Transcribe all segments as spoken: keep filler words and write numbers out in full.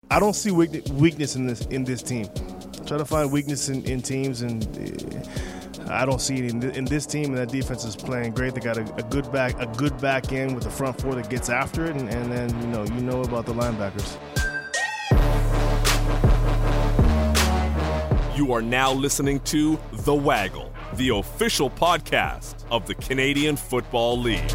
I don't see weakness in this in this team. I try to find weakness in, in teams, and I don't see it in, in this team. And that defense is playing great. They got a, a good back, a good back end with the front four that gets after it, and, and then you know you know about the linebackers. You are now listening to The Waggle, the official podcast of the Canadian Football League.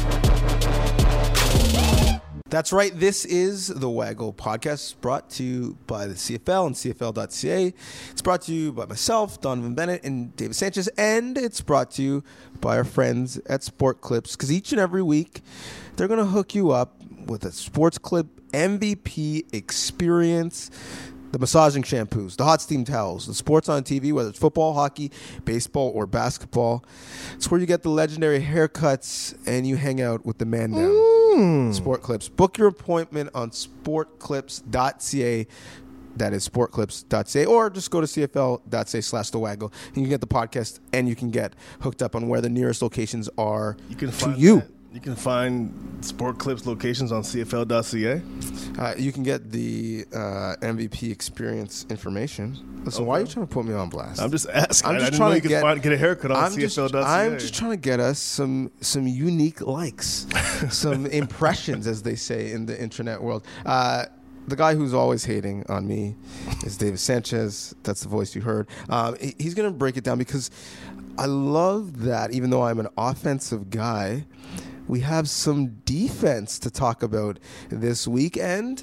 That's right. This is The Waggle podcast, brought to you by the C F L and C F L dot C A. It's brought to you by myself, Donovan Bennett, and David Sanchez, and it's brought to you by our friends at Sport Clips, because each and every week they're going to hook you up with a Sports Clip M V P experience. The massaging shampoos, the hot steam towels, the sports on T V, whether it's football, hockey, baseball, or basketball. It's where you get the legendary haircuts and you hang out with the man down. Mm. Sport Clips. Book your appointment on sport clips dot C A. That is sport clips dot C A, or just go to C F L dot C A slash the waggle, and you can get the podcast and you can get hooked up on where the nearest locations are you can to find you. That. You can find Sport Clips locations on C F L dot C A. Uh, you can get the uh, M V P experience information. Listen, okay. Why are you trying to put me on blast? I'm just asking. I'm just I didn't trying know to you get, could find, get a haircut on I'm C F L dot C A. Just, I'm just trying to get us some some unique likes, some impressions, as they say in the internet world. Uh, the guy who's always hating on me is David Sanchez. That's the voice you heard. Um, he, he's going to break it down, because I love that even though I'm an offensive guy, we have some defense to talk about this weekend.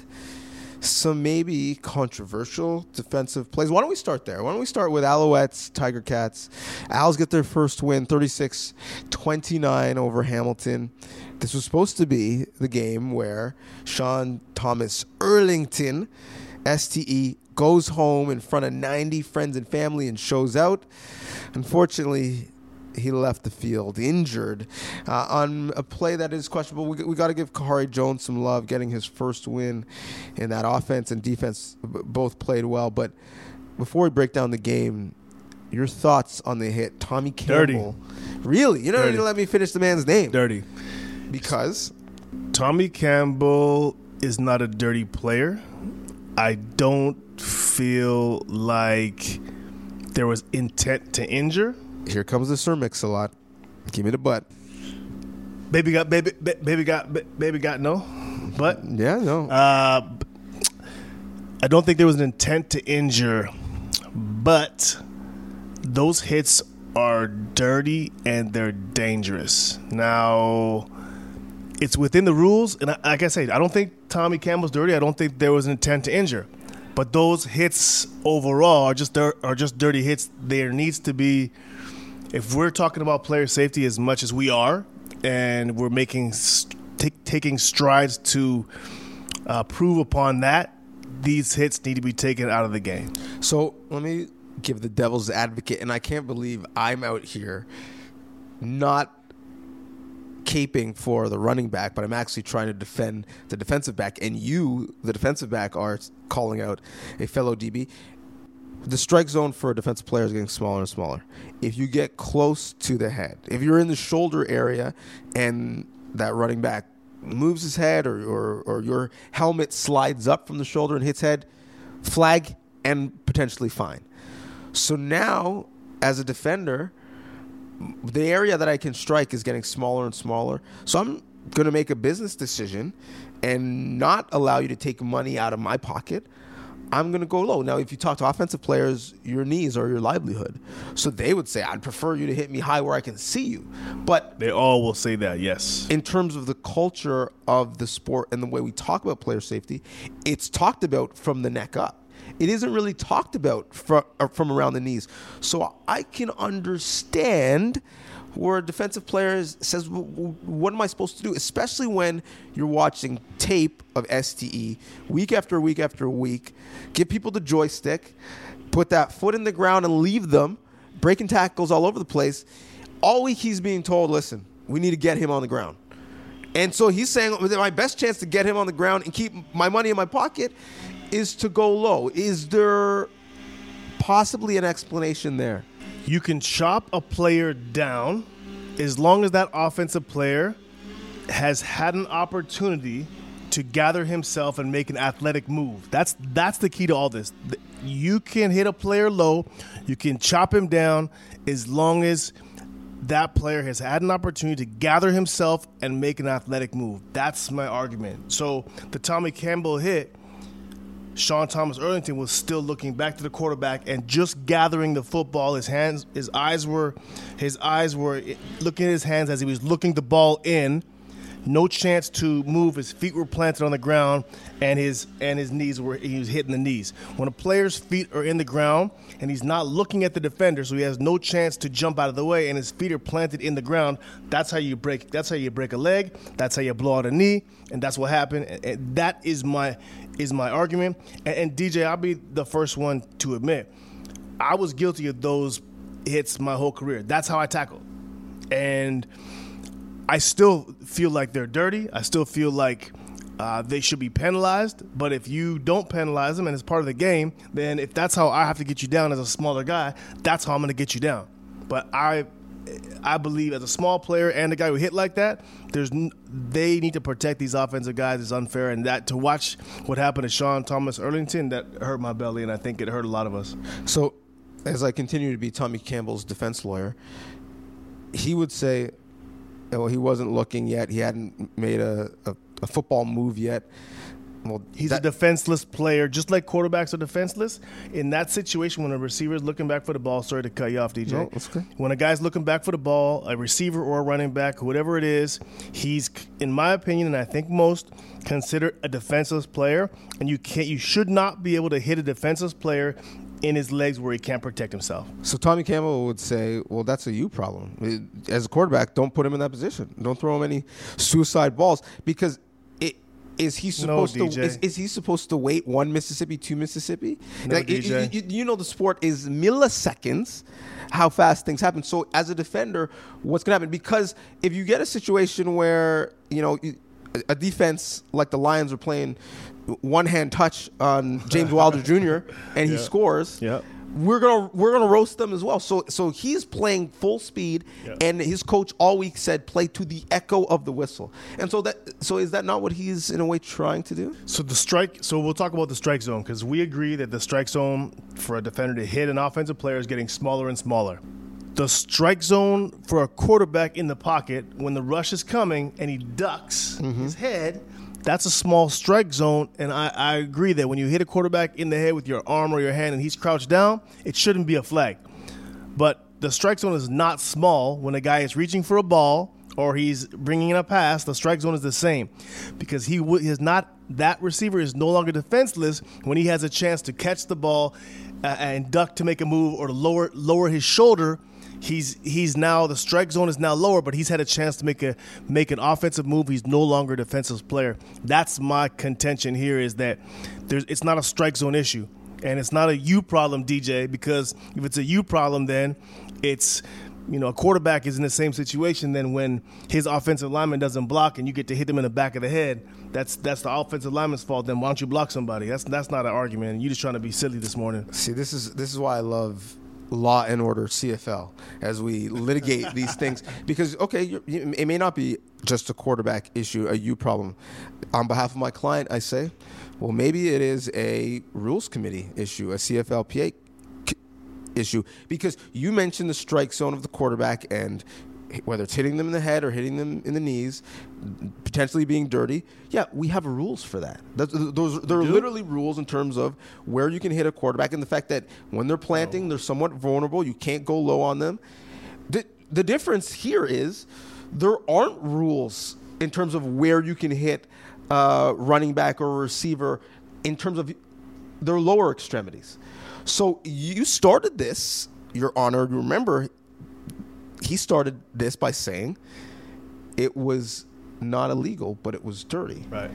Some maybe controversial defensive plays. Why don't we start there? Why don't we start with Alouettes, Tiger Cats? Owls get their first win, thirty-six twenty-nine over Hamilton. This was supposed to be the game where Sean Thomas Erlington, S T E, goes home in front of ninety friends and family and shows out. Unfortunately, he left the field injured uh, on a play that is questionable. We, we got to give Kahari Jones some love, getting his first win in that offense and defense. B- both played well. But before we break down the game, your thoughts on the hit, Tommy Campbell? Dirty. Really? You don't Dirty. need to let me finish the man's name. Dirty. Because? Tommy Campbell is not a dirty player. I don't feel like there was intent to injure. Here comes the Sir Mix-a-Lot. Give me the butt. Baby got baby baby got baby got no, but yeah no. Uh, I don't think there was an intent to injure, but those hits are dirty and they're dangerous. Now, it's within the rules, and like I say, I don't think Tommy Campbell's dirty. I don't think there was an intent to injure, but those hits overall are just are just dirty hits. There needs to be. If we're talking about player safety as much as we are, and we're making t- taking strides to uh, prove upon that, these hits need to be taken out of the game. So let me give the devil's advocate, and I can't believe I'm out here not caping for the running back, but I'm actually trying to defend the defensive back, and you, the defensive back, are calling out a fellow D B. The strike zone for a defensive player is getting smaller and smaller. If you get close to the head, if you're in the shoulder area and that running back moves his head, or, or, or your helmet slides up from the shoulder and hits head, flag and potentially fine. So now, as a defender, the area that I can strike is getting smaller and smaller. So I'm going to make a business decision and not allow you to take money out of my pocket. I'm going to go low. Now, if you talk to offensive players, your knees are your livelihood. So they would say, I'd prefer you to hit me high where I can see you. But they all will say that, yes. In terms of the culture of the sport and the way we talk about player safety, it's talked about from the neck up. It isn't really talked about from, from around the knees. So I can understand where a defensive player says, what am I supposed to do? Especially when you're watching tape of S T E week after week after week. Give people the joystick, put that foot in the ground and leave them, breaking tackles all over the place. All week he's being told, listen, we need to get him on the ground. And so he's saying, my best chance to get him on the ground and keep my money in my pocket is to go low. Is there possibly an explanation there? You can chop a player down as long as that offensive player has had an opportunity to gather himself and make an athletic move. That's that's the key to all this. You can hit a player low, you can chop him down as long as that player has had an opportunity to gather himself and make an athletic move. That's my argument. So the Tommy Campbell hit, Sean Thomas Erlington was still looking back to the quarterback and just gathering the football. His hands, his eyes were, his eyes were looking at his hands as he was looking the ball in. No chance to move. His feet were planted on the ground, and his and his knees were he was hitting the knees. When a player's feet are in the ground and he's not looking at the defender, so he has no chance to jump out of the way, and his feet are planted in the ground, that's how you break. That's how you break a leg. That's how you blow out a knee, and that's what happened. And, and that is my is my argument. And, and D J, I'll be the first one to admit, I was guilty of those hits my whole career. That's how I tackled, and I still feel like they're dirty. I still feel like uh, they should be penalized. But if you don't penalize them and it's part of the game, then if that's how I have to get you down as a smaller guy, that's how I'm going to get you down. But I I believe as a small player and a guy who hit like that, there's they need to protect these offensive guys. It's unfair. And that to watch what happened to Sean Thomas Erlington, that hurt my belly, and I think it hurt a lot of us. So as I continue to be Tommy Campbell's defense lawyer, he would say, well, he wasn't looking yet. He hadn't made a, a, a football move yet. Well, he's that, a defenseless player, just like quarterbacks are defenseless. In that situation, when a receiver is looking back for the ball, sorry to cut you off, D J. No, that's okay. When a guy's looking back for the ball, a receiver or a running back, whatever it is, he's, in my opinion, and I think most, considered a defenseless player. And you can't, you should not be able to hit a defenseless player in his legs where he can't protect himself. So Tommy Campbell would say, well, that's a you problem. As a quarterback, don't put him in that position. Don't throw him any suicide balls, because it is he supposed no, to is, is he supposed to wait one Mississippi, two Mississippi? No, like, D J. It, you, you know the sport is milliseconds how fast things happen. So as a defender, what's going to happen? Because if you get a situation where, you know, a defense like the Lions are playing one-hand touch on James Wilder Junior and he yeah. scores, yeah. we're gonna we're gonna roast them as well. So so he's playing full speed, yeah. and his coach all week said play to the echo of the whistle. And so that so is that not what he's in a way trying to do? So the strike. So we'll talk about the strike zone, because we agree that the strike zone for a defender to hit an offensive player is getting smaller and smaller. The strike zone for a quarterback in the pocket, when the rush is coming and he ducks mm-hmm. his head, that's a small strike zone. And I, I agree that when you hit a quarterback in the head with your arm or your hand and he's crouched down, it shouldn't be a flag. But the strike zone is not small when a guy is reaching for a ball or he's bringing in a pass. The strike zone is the same, because he w- is not that receiver is no longer defenseless when he has a chance to catch the ball uh, and duck to make a move or to lower lower his shoulder. He's he's now the strike zone is now lower, but he's had a chance to make a make an offensive move. He's no longer a defensive player. That's my contention here, is that there's it's not a strike zone issue, and it's not a you problem, D J. Because if it's a you problem, then it's, you know, a quarterback is in the same situation. Then when his offensive lineman doesn't block and you get to hit him in the back of the head, that's that's the offensive lineman's fault. Then why don't you block somebody? That's that's not an argument. You're just trying to be silly this morning. See, this is this is why I love Law and Order C F L as we litigate these things, because okay, you're, you, it may not be just a quarterback issue, a you problem. On behalf of my client, I say, well, maybe it is a rules committee issue, a C F L P A c- issue, because you mentioned the strike zone of the quarterback and whether it's hitting them in the head or hitting them in the knees, potentially being dirty. Yeah, we have rules for that. Those, those there are literally rules in terms of where you can hit a quarterback, and the fact that when they're planting, oh. they're somewhat vulnerable. You can't go low on them. The, the difference here is there aren't rules in terms of where you can hit uh, running back or receiver in terms of their lower extremities. So you started this, Your Honor. Remember, he started this by saying it was not illegal, but it was dirty. Right.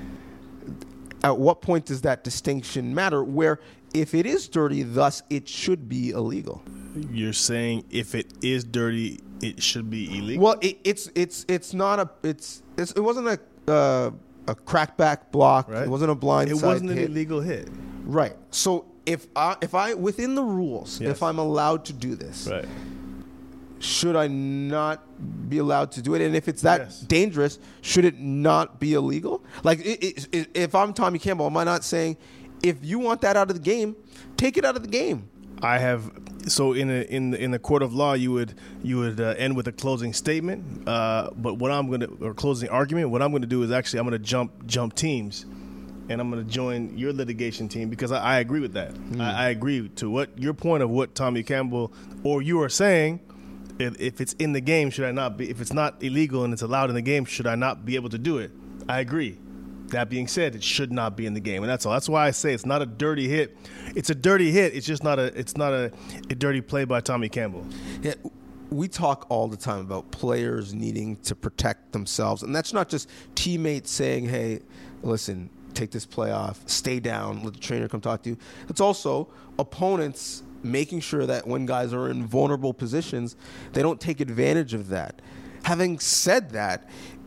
At what point does that distinction matter, where if it is dirty, thus it should be illegal? You're saying if it is dirty, it should be illegal? Well, it, it's it's it's not a it's, it's it wasn't a uh, a crackback block. Right. It wasn't a blind It side wasn't an hit. illegal hit. Right. So if I if I within the rules, Yes. if I'm allowed to do this, Right. should I not be allowed to do it? And if it's that Yes. dangerous, should it not be illegal? Like, it, it, it, if I'm Tommy Campbell, am I not saying, if you want that out of the game, take it out of the game? I have so in a, in the, in the court of law, you would you would uh, end with a closing statement. Uh, but what I'm gonna or closing argument, what I'm gonna do is actually I'm gonna jump jump teams, and I'm gonna join your litigation team because I, I agree with that. Mm. I, I agree to what your point of what Tommy Campbell or you are saying. If, if it's in the game, should I not be? If it's not illegal and it's allowed in the game, should I not be able to do it? I agree. That being said, it should not be in the game, and that's all. That's why I say it's not a dirty hit. It's a dirty hit. It's just not a. It's not a, a dirty play by Tommy Campbell. Yeah, we talk all the time about players needing to protect themselves, and that's not just teammates saying, "Hey, listen, take this play off, stay down, let the trainer come talk to you." It's also opponents making sure that when guys are in vulnerable positions, they don't take advantage of that. Having said that,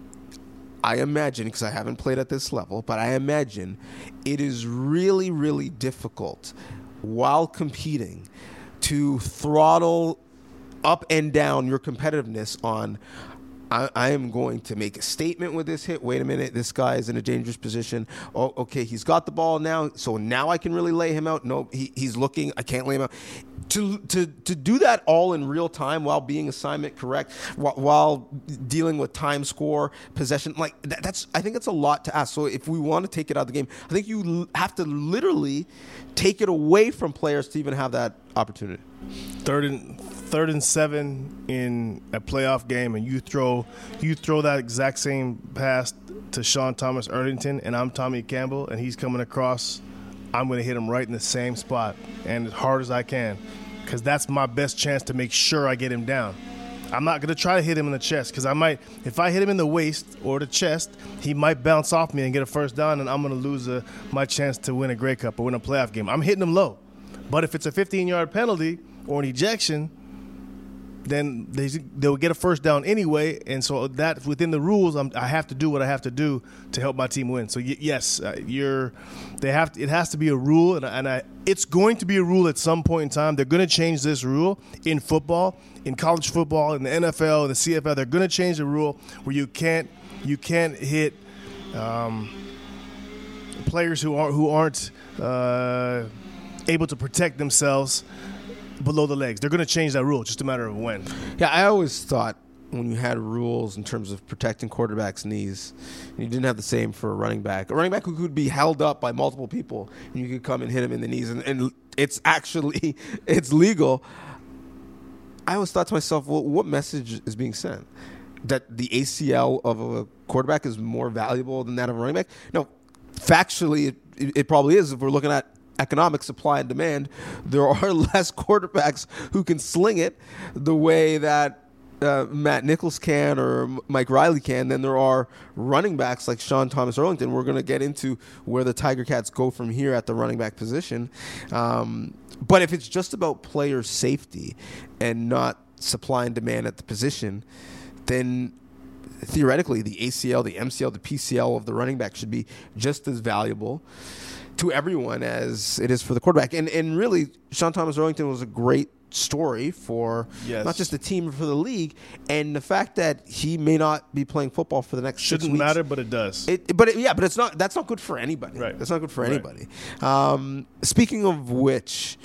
I imagine, because I haven't played at this level, but I imagine it is really, really difficult while competing to throttle up and down your competitiveness on, I, I am going to make a statement with this hit. Wait a minute, this guy is in a dangerous position. Oh, okay, he's got the ball now, so now I can really lay him out. No, he, he's looking. I can't lay him out. To to to do that all in real time while being assignment correct, while, while dealing with time, score, possession, like that, that's I think that's a lot to ask. So if we want to take it out of the game, I think you l- have to literally take it away from players to even have that opportunity. Third and third and seven in a playoff game, and you throw you throw that exact same pass to Sean Thomas Erdington, and I'm Tommy Campbell, and he's coming across. I'm going to hit him right in the same spot and as hard as I can, because that's my best chance to make sure I get him down. I'm not going to try to hit him in the chest, because I might, if I hit him in the waist or the chest, he might bounce off me and get a first down, and I'm going to lose a, my chance to win a Grey Cup or win a playoff game. I'm hitting him low. But if it's a fifteen-yard penalty or an ejection, then they, they'll get a first down anyway, and so that within the rules, I'm, I have to do what I have to do to help my team win. So y- yes, uh, you're. They have. To, it has to be a rule, and, and I, it's going to be a rule at some point in time. They're going to change this rule in football, in college football, in the N F L, in the C F L. They're going to change the rule where you can't you can't hit um, players who aren't who aren't uh, able to protect themselves below the legs. They're going to change that rule, just a matter of when. Yeah, I always thought when you had rules in terms of protecting quarterbacks' knees, and you didn't have the same for a running back. A running back who could be held up by multiple people, and you could come and hit him in the knees, and, and it's actually it's legal. I always thought to myself, well, what message is being sent? That the A C L of a quarterback is more valuable than that of a running back? No, factually, it, it probably is if we're looking at economic supply and demand. There are less quarterbacks who can sling it the way that uh, Matt Nichols can or Mike Riley can than there are running backs like Sean Thomas Erdington. We're going to get into where the Tiger Cats go from here at the running back position. Um, but if it's just about player safety and not supply and demand at the position, then theoretically the A C L, the M C L, the P C L of the running back should be just as valuable to everyone as it is for the quarterback. And and really, Sean Thomas Erdington was a great story for yes. not just the team, but for the league. And the fact that he may not be playing football for the next Shouldn't six weeks, matter, but it does. It, but it, yeah, but it's not. That's not good for anybody. Right. That's not good for Right. anybody. Um, speaking of which,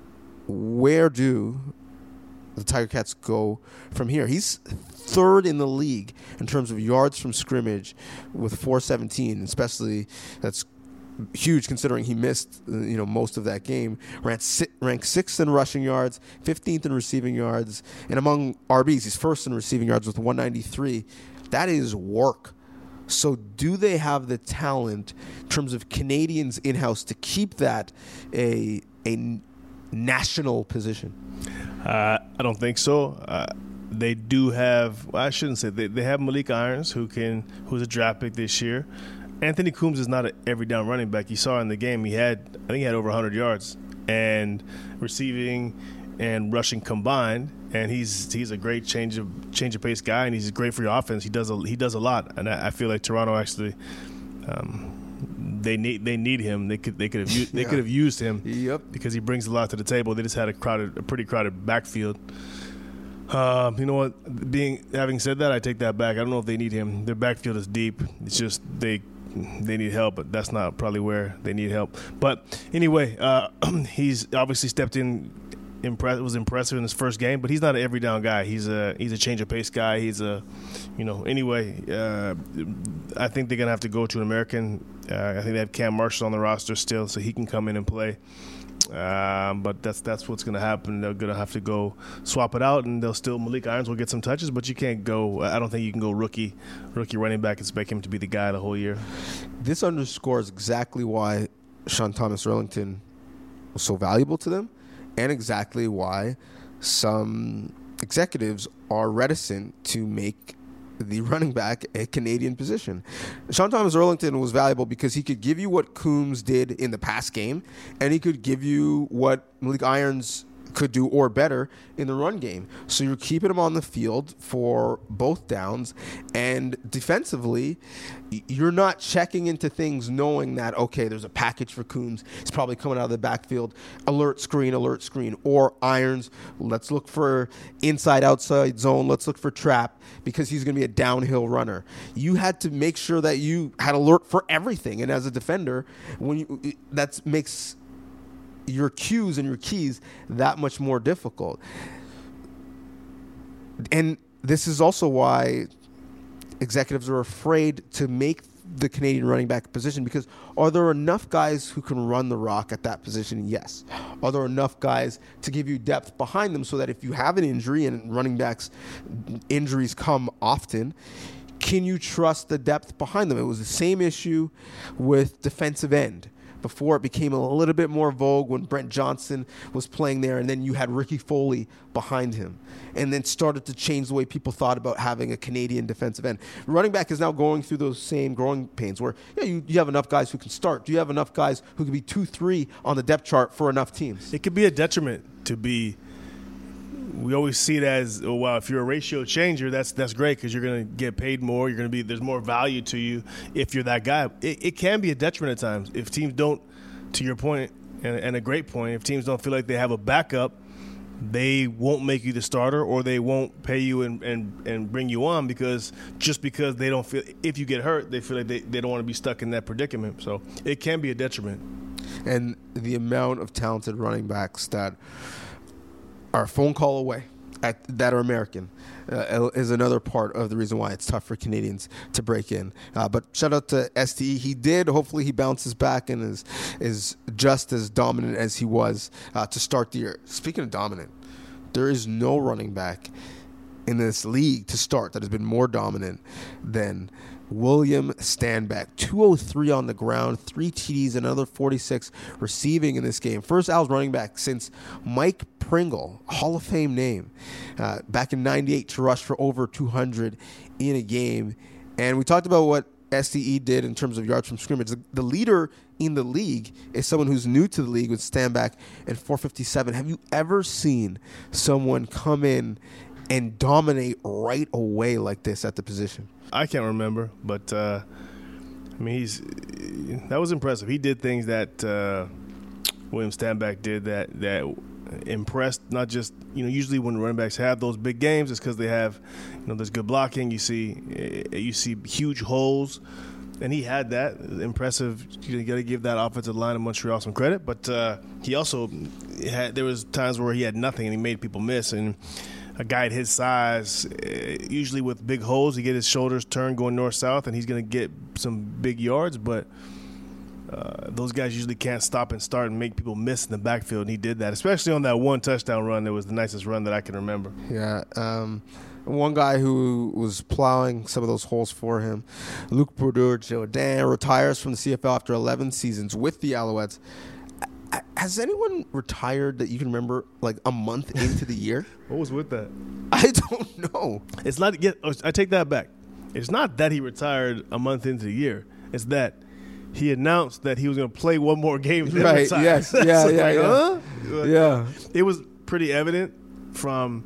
where do the Tiger Cats go from here? He's third in the league in terms of yards from scrimmage with four seventeen, especially that's huge considering he missed you know most of that game. Ranked, si- ranked sixth in rushing yards, fifteenth in receiving yards, and among R Bs, he's first in receiving yards with one ninety-three. That is work. So do they have the talent in terms of Canadians in-house to keep that a a national position? Uh, I don't think so. Uh, they do have. Well, I shouldn't say they. They have Malik Irons, who can, who's a draft pick this year. Anthony Coombs is not an every down running back. You saw in the game he had, I think he had over one hundred yards and receiving and rushing combined. And he's he's a great change of change of pace guy, and he's great for your offense. He does a, he does a lot, and I, I feel like Toronto actually. Um, They need they need him. They could they could have used, they Yeah. could have used him Yep. because he brings a lot to the table. They just had a crowded, a pretty crowded backfield. Um, you know what? Being having said that, I take that back. I don't know if they need him. Their backfield is deep. It's just they they need help, but that's not probably where they need help. But anyway, uh, he's obviously stepped in. Impress was impressive in his first game, but he's not an every down guy. He's a he's a change of pace guy. He's a, you know. Anyway, uh, I think they're gonna have to go to an American. Uh, I think they have Cam Marshall on the roster still, so he can come in and play. Um, but that's that's what's gonna happen. They're gonna have to go swap it out, and they'll still Malik Irons will get some touches, but you can't go. I don't think you can go rookie rookie running back and expect him to be the guy the whole year. This underscores exactly why Sean Thomas Erlington was so valuable to them. And exactly why some executives are reticent to make the running back a Canadian position. Sean Thomas Erlington was valuable because he could give you what Coombs did in the past game, and he could give you what Malik Irons could do or better in the run game. So you're keeping him on the field for both downs, and defensively, you're not checking into things knowing that, okay, there's a package for Coombs. He's probably coming out of the backfield. Alert screen, alert screen. Or Irons, let's look for inside, outside zone. Let's look for trap because he's going to be a downhill runner. You had to make sure that you had alert for everything. And as a defender, when you, that makes your cues and your keys that much more difficult. And this is also why executives are afraid to make the Canadian running back position, because are there enough guys who can run the rock at that position? Yes. Are there enough guys to give you depth behind them so that if you have an injury, and running backs injuries come often, can you trust the depth behind them? It was the same issue with defensive end. Before it became a little bit more vogue when Brent Johnson was playing there, and then you had Ricky Foley behind him, and then started to change the way people thought about having a Canadian defensive end. Running back is now going through those same growing pains where yeah, you, you have enough guys who can start. Do you have enough guys who can be two, three on the depth chart for enough teams? It could be a detriment to be. We always see it as, oh, wow, if you're a ratio changer, that's that's great because you're going to get paid more. You're going to be there's more value to you if you're that guy. It, it can be a detriment at times if teams don't, to your point, and, and a great point, if teams don't feel like they have a backup, they won't make you the starter or they won't pay you and, and, and bring you on because just because they don't feel – if you get hurt, they feel like they, they don't want to be stuck in that predicament. So it can be a detriment. And the amount of talented running backs that – are a phone call away at, that are American uh, is another part of the reason why it's tough for Canadians to break in. Uh, but shout out to S T E. He did. Hopefully he bounces back and is is just as dominant as he was uh, to start the year. Speaking of dominant, there is no running back in this league to start that has been more dominant than William Stanback. two oh three on the ground, three T Ds, another forty-six receiving in this game. First Al's running back since Mike Pringle, Hall of Fame name, uh, back in ninety-eight to rush for over two hundred in a game. And we talked about what S T E did in terms of yards from scrimmage. The, the leader in the league is someone who's new to the league with Stanback and four fifty-seven. Have you ever seen someone come in and dominate right away like this at the position? I can't remember, but uh, I mean, he's that was impressive. He did things that uh, William Stanback did that that impressed. Not just you know, usually when running backs have those big games, it's because they have you know there's good blocking. You see, you see huge holes, and he had that impressive. You got to give that offensive line of Montreal some credit, but uh, he also had there was times where he had nothing and he made people miss. And a guy at his size, usually with big holes, he get his shoulders turned going north-south, and he's going to get some big yards. But uh, those guys usually can't stop and start and make people miss in the backfield, and he did that, especially on that one touchdown run. That was the nicest run that I can remember. Yeah. Um, one guy who was plowing some of those holes for him, Luc Bourdeur-Jourdain, retires from the C F L after eleven seasons with the Alouettes. Has anyone retired that you can remember like a month into the year? What was with that? I don't know. It's not. Yeah, I take that back. It's not that he retired a month into the year. It's that he announced that he was going to play one more game. Then right. retire. Yes. Yeah. so yeah. like, Yeah. Huh? Yeah. It was pretty evident from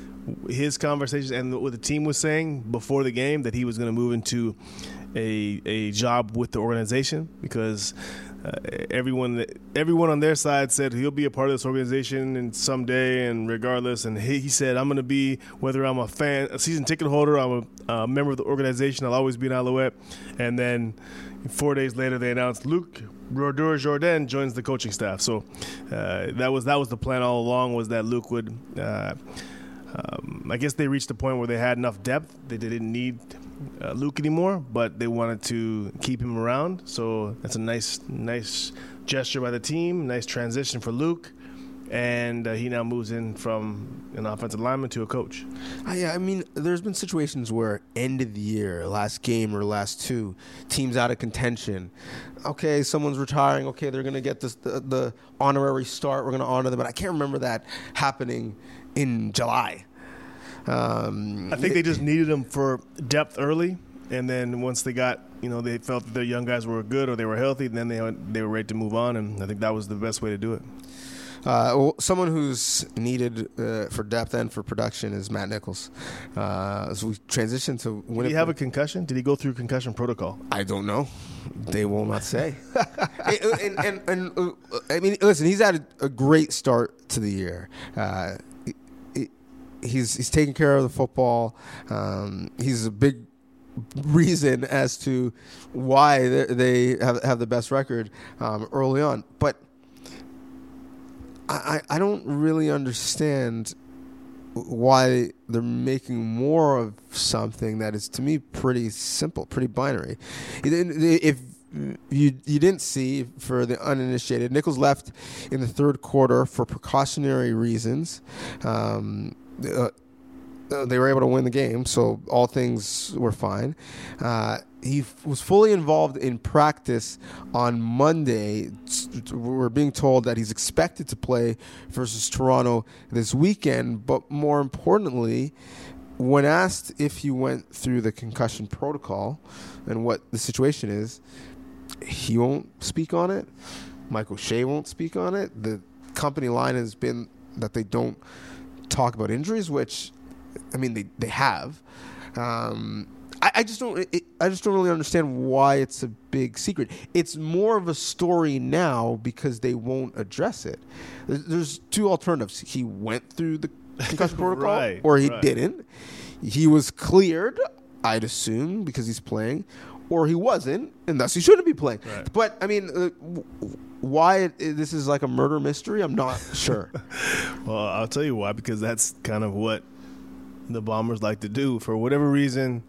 his conversations and what the team was saying before the game that he was going to move into a a job with the organization because uh, everyone everyone on their side said he'll be a part of this organization and someday and regardless. And he, he said, I'm going to be, whether I'm a fan, a season ticket holder, I'm a uh, member of the organization, I'll always be an Alouette. And then four days later, they announced Luc Brodeur-Jourdain joins the coaching staff. So uh, that was that was the plan all along, was that Luc would. Uh, um, I guess they reached the point where they had enough depth. They didn't need uh, Luc anymore, but they wanted to keep him around. So that's a nice, nice gesture by the team. Nice transition for Luc. And uh, he now moves in from an offensive lineman to a coach. I, I mean, there's been situations where end of the year, last game or last two, teams out of contention. Okay, someone's retiring. Okay, they're going to get this, the, the honorary start. We're going to honor them. But I can't remember that happening in July. Um, I think they just needed them for depth early. And then once they got, you know, they felt that their young guys were good or they were healthy, then they, they were ready to move on. And I think that was the best way to do it. Uh, well, someone who's needed uh, for depth and for production is Matt Nichols. Uh, as we transition to Winnipeg. Did he have a concussion? Did he go through concussion protocol? I don't know. They will not say. and, and, and, and uh, I mean, listen, he's had a, a great start to the year. Uh, he, he's he's taking care of the football. Um, he's a big reason as to why they have have the best record um, early on, but. I, I don't really understand why they're making more of something that is, to me, pretty simple, pretty binary. If you you didn't see, for the uninitiated, Nichols left in the third quarter for precautionary reasons. Um, uh, they were able to win the game, so all things were fine. Uh, he f- was fully involved in practice on Monday. We're being told that he's expected to play versus Toronto this weekend, but more importantly, when asked if he went through the concussion protocol and what the situation is, he won't speak on it. Mike O'Shea won't speak on it. The company line has been that they don't talk about injuries, which, I mean, they, they have. Um, I, I just don't. It, I just don't really understand why it's a big secret. It's more of a story now because they won't address it. There's, there's two alternatives. He went through the concussion protocol, right, or he right. didn't. He was cleared, I'd assume, because he's playing, or he wasn't, and thus he shouldn't be playing. Right. But I mean, uh, why it, this is like a murder mystery, I'm not sure. Well, I'll tell you why. Because that's kind of what the Bombers like to do. For whatever reason,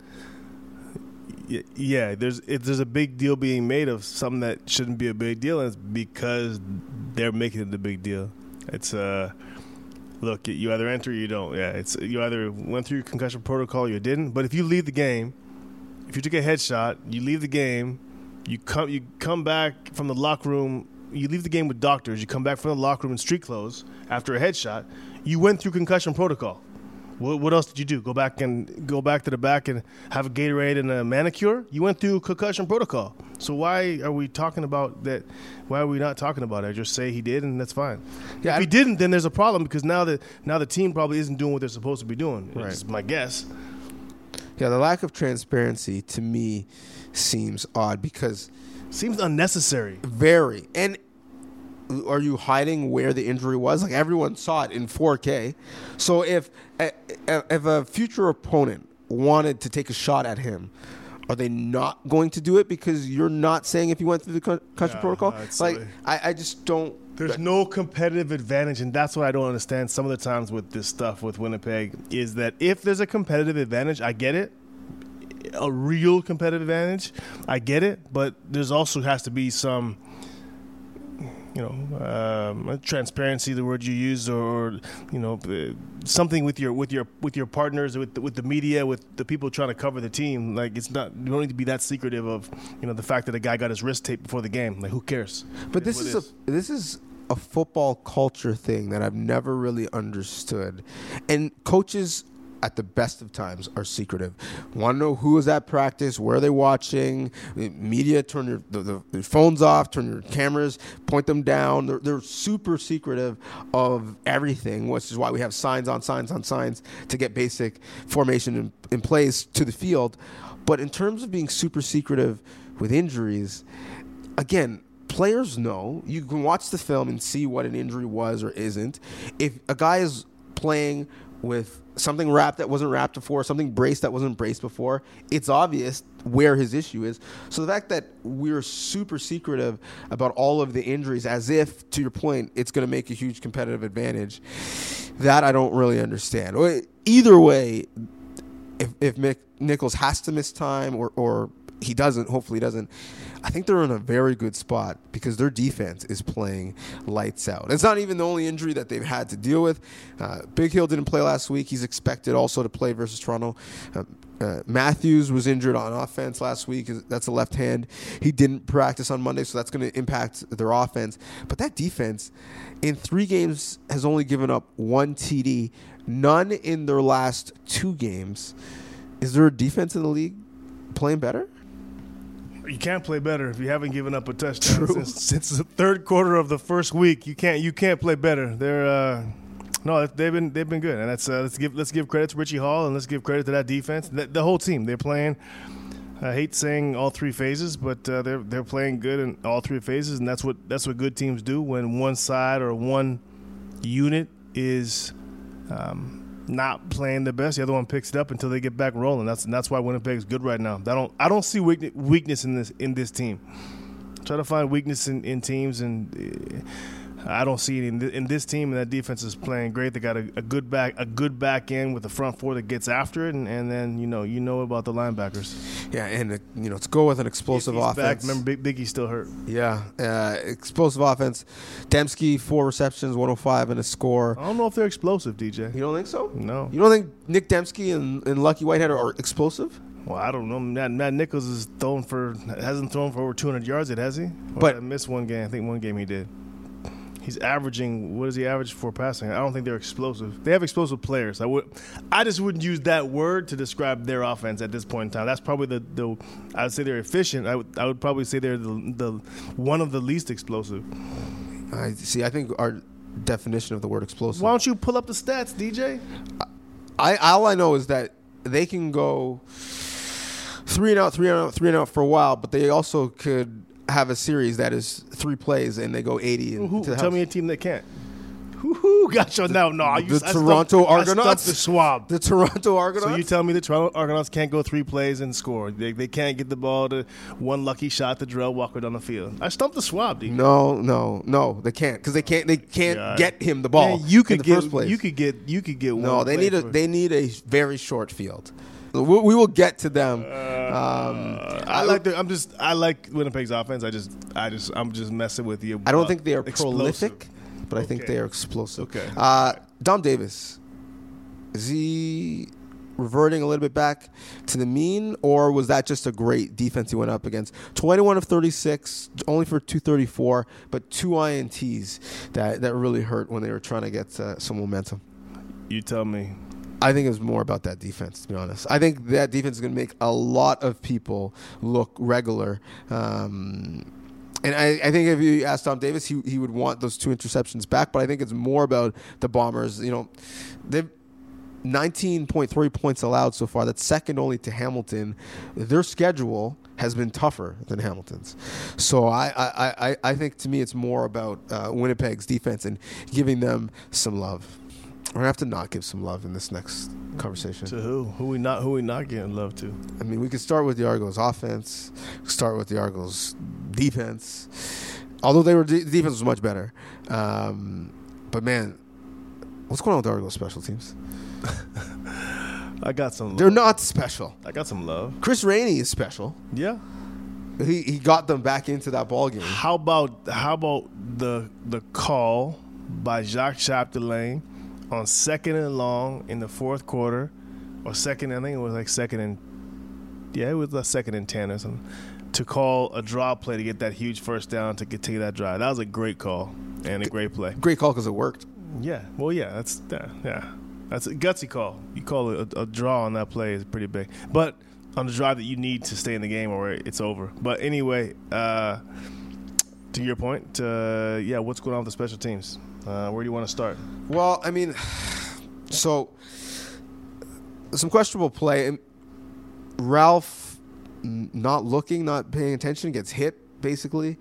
yeah, there's it, there's a big deal being made of something that shouldn't be a big deal, and it's because they're making it a big deal. It's uh, look, you either enter or you don't. Yeah, it's you either went through your concussion protocol or you didn't. But if you leave the game, if you took a headshot, you leave the game, you come you come back from the locker room, you leave the game with doctors, you come back from the locker room in street clothes after a headshot, you went through concussion protocol. What, what else did you do? Go back and go back to the back and have a Gatorade and a manicure? You went through concussion protocol. So why are we talking about that? Why are we not talking about it? Just say he did, and that's fine. Yeah, if I- he didn't, then there's a problem because now the now the team probably isn't doing what they're supposed to be doing. Right. It's my guess. Yeah, the lack of transparency to me seems odd because Seems unnecessary. very and. Are you hiding where the injury was? Like, everyone saw it in four K. So if if a future opponent wanted to take a shot at him, are they not going to do it because you're not saying if you went through the concussion Yeah, protocol? it's Like, silly. I, I just don't. There's no competitive advantage, and that's what I don't understand some of the times with this stuff with Winnipeg, is that if there's a competitive advantage, I get it. A real competitive advantage, I get it. But there's also has to be some, you know, um, transparency, the word you use, or, you know, uh, something with your with your with your partners, with the, with the media, with the people trying to cover the team. Like, it's not, you don't need to be that secretive of, you know, the fact that a guy got his wrist taped before the game. Like, who cares? But It this what is it a this is a football culture thing that I've never really understood, and coaches at the best of times are secretive. Want to know who was at practice, where are they watching? Media, turn your the, the, the phones off, turn your cameras, point them down. They're, they're super secretive of everything, which is why we have signs on signs on signs to get basic formation in, in place to the field. But in terms of being super secretive with injuries, again, players know. You can watch the film and see what an injury was or isn't. If a guy is playing with something wrapped that wasn't wrapped before, something braced that wasn't braced before, it's obvious where his issue is. So the fact that we're super secretive about all of the injuries, as if, to your point, it's going to make a huge competitive advantage, that I don't really understand. Either way, if, if Mick Nichols has to miss time or, or he doesn't, hopefully he doesn't, I think they're in a very good spot because their defense is playing lights out. It's not even the only injury that they've had to deal with. Uh, Big Hill didn't play last week. He's expected also to play versus Toronto. Uh, uh, Matthews was injured on offense last week. That's a left hand. He didn't practice on Monday, so that's going to impact their offense. But that defense in three games has only given up one T D, none in their last two games. Is there a defense in the league playing better? You can't play better if you haven't given up a touchdown since, since the third quarter of the first week. You can't you can't play better. They're uh, no, they've been they've been good, and that's uh, let's give let's give credit to Richie Hall and let's give credit to that defense. The, the whole team, they're playing. I hate saying all three phases, but uh, they're they're playing good in all three phases, and that's what that's what good teams do when one side or one unit is. Um, not playing the best, the other one picks it up until they get back rolling. That's and that's why Winnipeg's good right now. I don't I don't see weakness in this in this team. Try to find weakness in, in teams, and uh, I don't see it in, th- in this team. And that defense is playing great. They got a, a good back a good back end with the front four that gets after it, and, and then you know you know about the linebackers. Yeah, and uh, you know to go with an explosive He's offense. Back. Remember, Big, Biggie's still hurt. Yeah, uh, explosive offense. Dembski, four receptions, one oh five and a score. I don't know if they're explosive, D J. You don't think so? No. You don't think Nick Dembski and, and Lucky Whitehead are explosive? Well, I don't know. Matt, Matt Nichols is thrown for hasn't thrown for over two hundred yards yet, has he? Or but I missed one game. I think one game he did. He's averaging. What does he average for passing? I don't think they're explosive. They have explosive players. I would. I just wouldn't use that word to describe their offense at this point in time. That's probably the. the I would say they're efficient. I would. I would probably say they're the, the one of the least explosive. I see. I think our definition of the word explosive. Why don't you pull up the stats, D J? I all I know is that they can go three and out, three and out, three and out for a while, but they also could have a series that is three plays and they go eighty. And Who, to the tell house. me a team that can't. Who got you now? No, I The used, I Toronto stumped, Argonauts. I stumped the Schwab. The Toronto Argonauts. So you tell me the Toronto Argonauts can't go three plays and score? They, they can't get the ball to one lucky shot to Drell Walker down the field. I stumped the Schwab, dude. No, no, no. They can't because they can't. They can't God. get him the ball. Man, you could in the get. first place. You could get. You could get. No, one they play need a. for- They need a very short field. We, we will get to them. Um, I like. The, I'm just. I like Winnipeg's offense. I just. I just. I'm just messing with you. I don't uh, think they are explosive. prolific, but I think Okay. they are explosive. Okay. Uh, Dom Davis, is he reverting a little bit back to the mean, or was that just a great defense he went up against? twenty-one of thirty-six, only for two thirty-four, but two I N Ts that, that really hurt when they were trying to get uh, some momentum. You tell me. I think it was more about that defense, to be honest. I think that defense is going to make a lot of people look regular. Um, and I, I think if you asked Tom Davis, he he would want those two interceptions back. But I think it's more about the Bombers. You know, they've nineteen point three points allowed so far. That's second only to Hamilton. Their schedule has been tougher than Hamilton's. So I I, I, I think to me it's more about uh, Winnipeg's defense and giving them some love. We're gonna have to not give some love in this next conversation. To who? Who we not? Who we not getting love to? I mean, we could start with the Argos offense, start with the Argos defense. Although they were the defense was much better, um, but man, what's going on with the Argos special teams? I got some. Love. They're not special. I got some love. Chris Rainey is special. Yeah. He he got them back into that ball game. How about how about the the call by Jacques Chapdelaine on second and long in the fourth quarter, or second? I think it was like second and yeah, it was like second and ten or something. To call a draw play to get that huge first down to continue that drive. That was a great call and a great play. Great call because it worked. Yeah. Well, yeah. That's yeah. yeah. That's a gutsy call. You call a, a draw on that play is pretty big, but on the drive that you need to stay in the game or it's over. But anyway, uh, to your point, uh, yeah, what's going on with the special teams? Uh, where do you want to start? Well, I mean, so some questionable play. Ralph not looking, not paying attention, gets hit basically.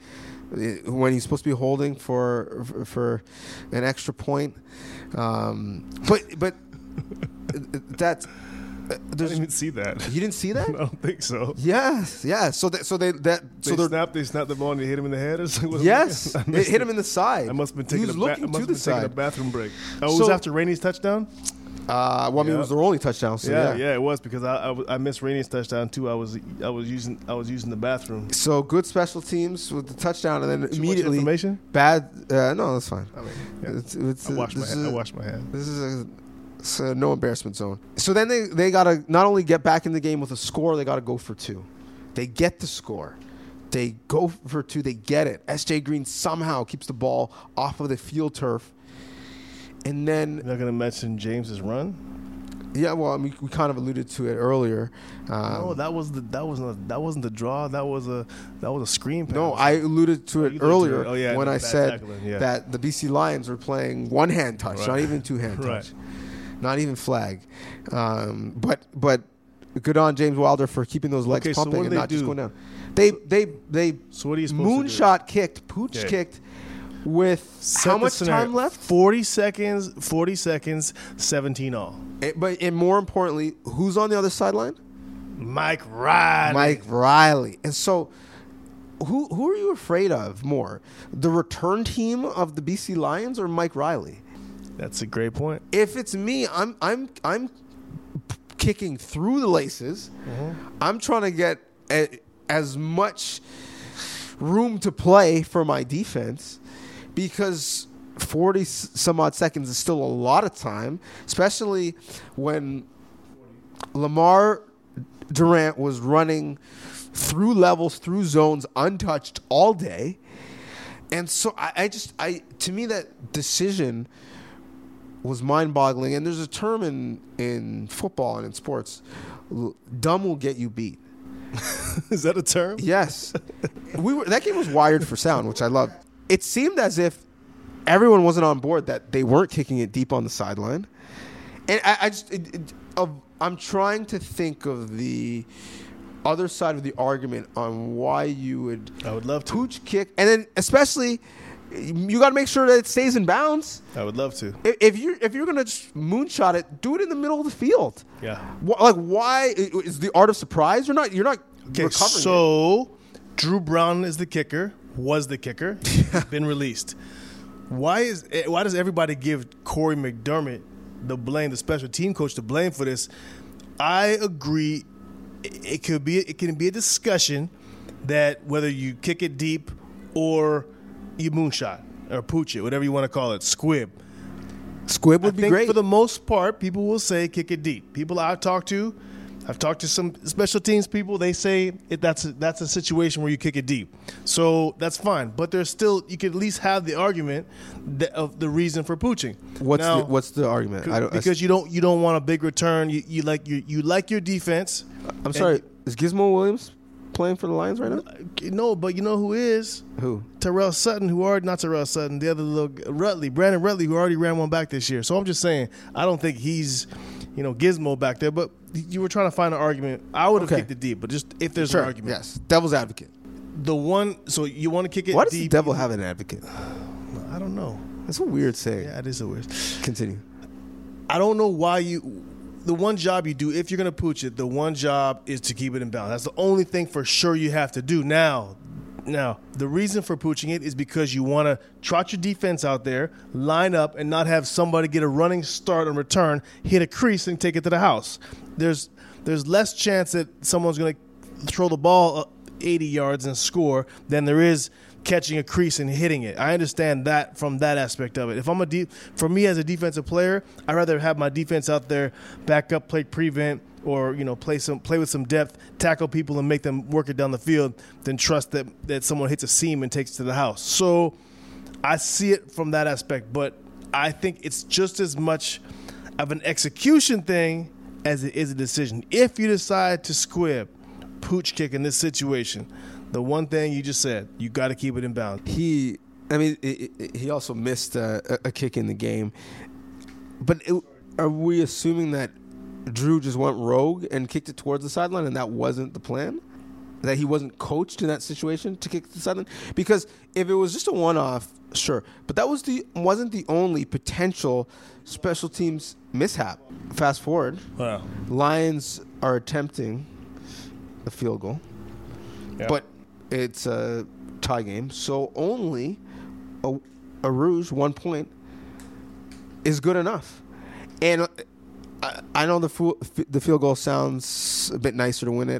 when he's supposed to be holding for for an extra point. Um, but but that's I didn't even see that. You didn't see that? I don't think so. Yes, yeah. So that so they that they so snapped they snapped the ball and they hit him in the head or something. Yes, it hit him in the side. I must have been taking, he was a, ba- looking I must to have the been taking side. a bathroom break. Oh, it So- was after Rainey's touchdown? Uh, well, I mean, Yeah. it was their only touchdown. So yeah, yeah, yeah, it was because I, I, w- I missed Rainey's touchdown too. I was I was using I was using the bathroom. So good special teams with the touchdown, and then Too much immediately information? bad. Uh, no, that's fine. I mean, yeah. It's, it's, I washed my this hand. is I a- washed my hand. This is a, it's a no embarrassment zone. So then they, they got to not only get back in the game with a score, they got to go for two. They get the score. They go for two. They get it. S J Green somehow keeps the ball off of the field turf. And then, You're not gonna mention James's run? yeah, well, I mean, we kind of alluded to it earlier. Um, No, that was the that wasn't that wasn't the draw. That was a that was a screen pass. No, I alluded to Oh, it you alluded to earlier it. Oh, yeah, when the I bad said tackling, yeah. that the B C Lions were playing one hand touch, Right. not even two hand Right. touch, not even flag. Um, but but good on James Wilder for keeping those legs Okay, so pumping what and do they not just do? going down. They they they So what are you supposed to do? moonshot kicked, pooch Okay. kicked with Set how the much scenario. time left? Forty seconds. Forty seconds. Seventeen all. Eh, But and more importantly, who's on the other sideline? Mike Riley. Mike Riley. And so, who who are you afraid of more, the return team of the B C Lions or Mike Riley? That's a great point. If it's me, I'm I'm I'm kicking through the laces. I'm trying to get a, as much room to play for my defense because forty some odd seconds is still a lot of time, especially when Lamar Durant was running through levels, through zones, untouched all day. And so I, I just, I to me, that decision was mind-boggling. And there's a term in, in football and in sports, l- dumb will get you beat. Is that a term? Yes. we were, that game was wired for sound, which I loved. It seemed as if everyone wasn't on board that they weren't kicking it deep on the sideline. And I, I just, it, it, of, I'm trying to think of the other side of the argument on why you would I would love to. pooch kick, and then especially you got to make sure that it stays in bounds. I would love to. If, if you if you're gonna just moonshot it, do it in the middle of the field. Yeah. Wh- Like why is the art of surprise? You're not you're not Okay, recovering. it. so Drew Brown is the kicker, was the kicker, been released. Why is why does everybody give Corey McDermott the blame, the special team coach, the blame for this? I agree. It it could be it can be a discussion that whether you kick it deep or you moonshot or pooch it, whatever you want to call it, squib. Squib would I be think great. for the most part, people will say kick it deep. People I've talked to, I've talked to some special teams people. They say it, that's a, that's a situation where you kick it deep, so that's fine. But there's still you could at least have the argument that, of the reason for pooching. what's Now, the, what's the argument? I don't, because you don't you don't want a big return. You, you like you you like your defense. I'm sorry. Is Gizmo Williams playing for the Lions right now? No, but you know who is Who? Terrell Sutton, who already not Terrell Sutton, the other little Rutley, Brandon Rutley, who already ran one back this year. So I'm just saying, I don't think he's, you know, Gizmo back there. But you were trying to find an argument. I would have Okay. kicked it deep, but just if there's Sure. an argument, Yes. Devil's advocate. the one. So you want to kick it Why does deep? the devil have an advocate? I don't know. That's a weird saying. Yeah, it is a weird. Continue. I don't know why you. The one job you do, if you're going to pooch it, the one job is to keep it in balance. That's the only thing for sure you have to do. Now, now the reason for pooching it is because you want to trot your defense out there, line up, and not have somebody get a running start on return, hit a crease, and take it to the house. There's there's less chance that someone's going to throw the ball eighty yards and score than there is catching a crease and hitting it. I understand that from that aspect of it. If I'm a de- for me as a defensive player, I'd rather have my defense out there, back up, play prevent, or you know, play some play with some depth, tackle people and make them work it down the field, than trust that that someone hits a seam and takes it to the house. So I see it from that aspect, but I think it's just as much of an execution thing as it is a decision. If you decide to squib, pooch kick in this situation, the one thing you just said, you got to keep it in bounds. He, I mean, it, it, he also missed a, a kick in the game. But it, are we assuming that Drew just went rogue and kicked it towards the sideline and that wasn't the plan? that he wasn't coached in that situation to kick the sideline. Because if it was just a one-off, sure. But that was the wasn't the only potential special teams mishap. Fast forward. Wow. Lions are attempting the field goal. Yeah. But it's a tie game. So only a, a Rouge, one point, is good enough. And I, I know the fu- the field goal sounds a bit nicer to win it.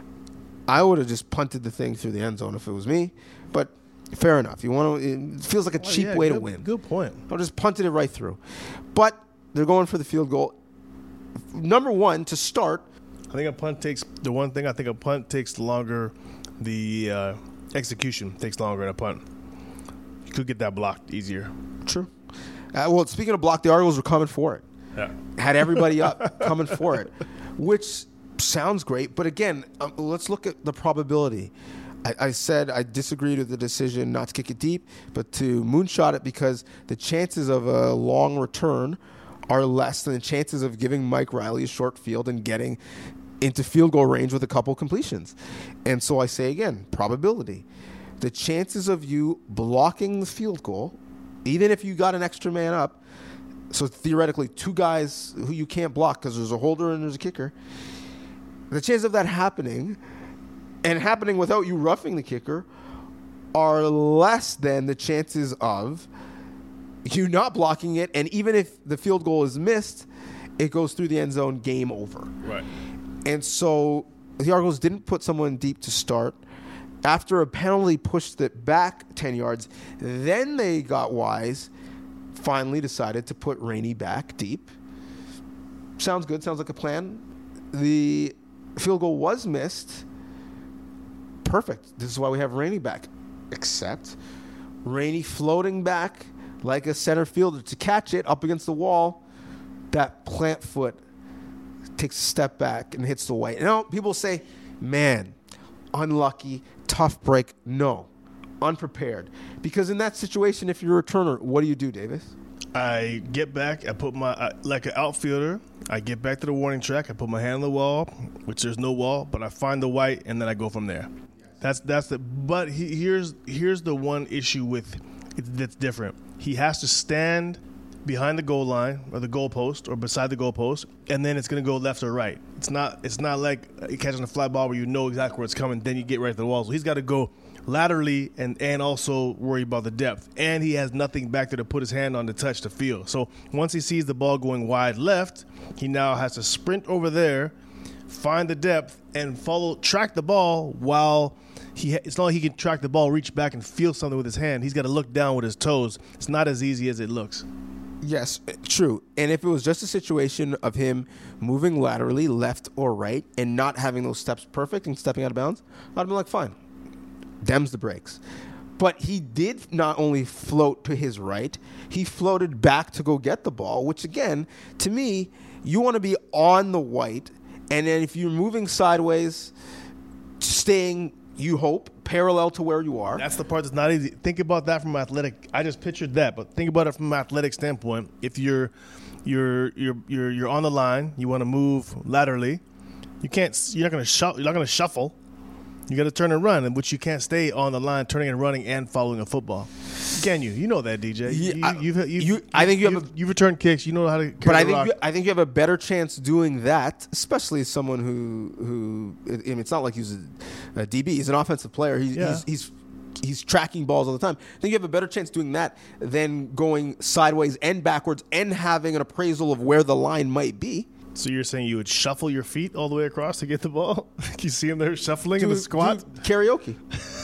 I would have just punted the thing through the end zone if it was me. But fair enough. You want to? It feels like a cheap yeah, way good, to win. Good point. I'll just punted it right through. But they're going for the field goal. Number one, to start. I think a punt takes the one thing. I think a punt takes longer. The uh, execution takes longer than a punt. You could get that blocked easier. True. Uh, well, speaking of block, the Argos were coming for it. Yeah. Had everybody up coming for it, which sounds great. But again, um, let's look at the probability. I, I said I disagreed with the decision not to kick it deep, but to moonshot it because the chances of a long return are less than the chances of giving Mike Riley a short field and getting into field goal range with a couple completions. And so I say again, probability. The chances of you blocking the field goal, even if you got an extra man up, so theoretically two guys who you can't block because there's a holder and there's a kicker, the chances of that happening and happening without you roughing the kicker are less than the chances of you not blocking it, and even if the field goal is missed, it goes through the end zone, game over. Right. And so the Argos didn't put someone deep to start. After a penalty pushed it back ten yards, then they got wise, finally decided to put Rainey back deep. Sounds good, sounds like a plan. The field goal was missed. Perfect. This is why we have Rainey back. Except Rainey floating back like a center fielder to catch it up against the wall. That plant foot takes a step back and hits the white. Now, people say, man, unlucky, tough break. No, unprepared. Because in that situation, if you're a returner, what do you do, Davis? I get back. I put my uh, like an outfielder. I get back to the warning track. I put my hand on the wall, which there's no wall, but I find the white and then I go from there. That's that's the. But he, here's here's the one issue with it that's different. He has to stand behind the goal line or the goal post or beside the goal post, and then it's going to go left or right. It's not it's not like catching a fly ball where you know exactly where it's coming, then you get right to the wall. So he's got to go laterally and, and also worry about the depth. And he has nothing back there to put his hand on to touch the field. So once he sees the ball going wide left, he now has to sprint over there, find the depth, and follow track the ball while he it's not like he can track the ball, reach back and feel something with his hand. He's got to look down with his toes. It's not as easy as it looks. Yes, true. And if it was just a situation of him moving laterally, left or right, and not having those steps perfect and stepping out of bounds, I'd have been like, fine. Them's the breaks. But he did not only float to his right, he floated back to go get the ball, which again, to me, you want to be on the white, and then if you're moving sideways, staying, you hope, parallel to where you are. That's the part that's not easy. Think about that from athletic. I just pictured that, but think about it from an athletic standpoint. If you're you're you're you're you're on the line, you want to move laterally. You can't. You're not going to shuffle. You're not going to shuffle. You got to turn and run, in which you can't stay on the line, turning and running and following a football. Can you? You know that, D J. Yeah, you, I, you've, you've, you, I think you have. You've, a, you've returned kicks. You know how to. Carry but I the think rock. you, I think you have a better chance doing that, especially as someone who who. I mean, it's not like he's a, a D B. He's an offensive player. He's, Yeah. he's he's he's tracking balls all the time. I think you have a better chance doing that than going sideways and backwards and having an appraisal of where the line might be. So you're saying you would shuffle your feet all the way across to get the ball? You see him there shuffling Do, in the squat? do karaoke.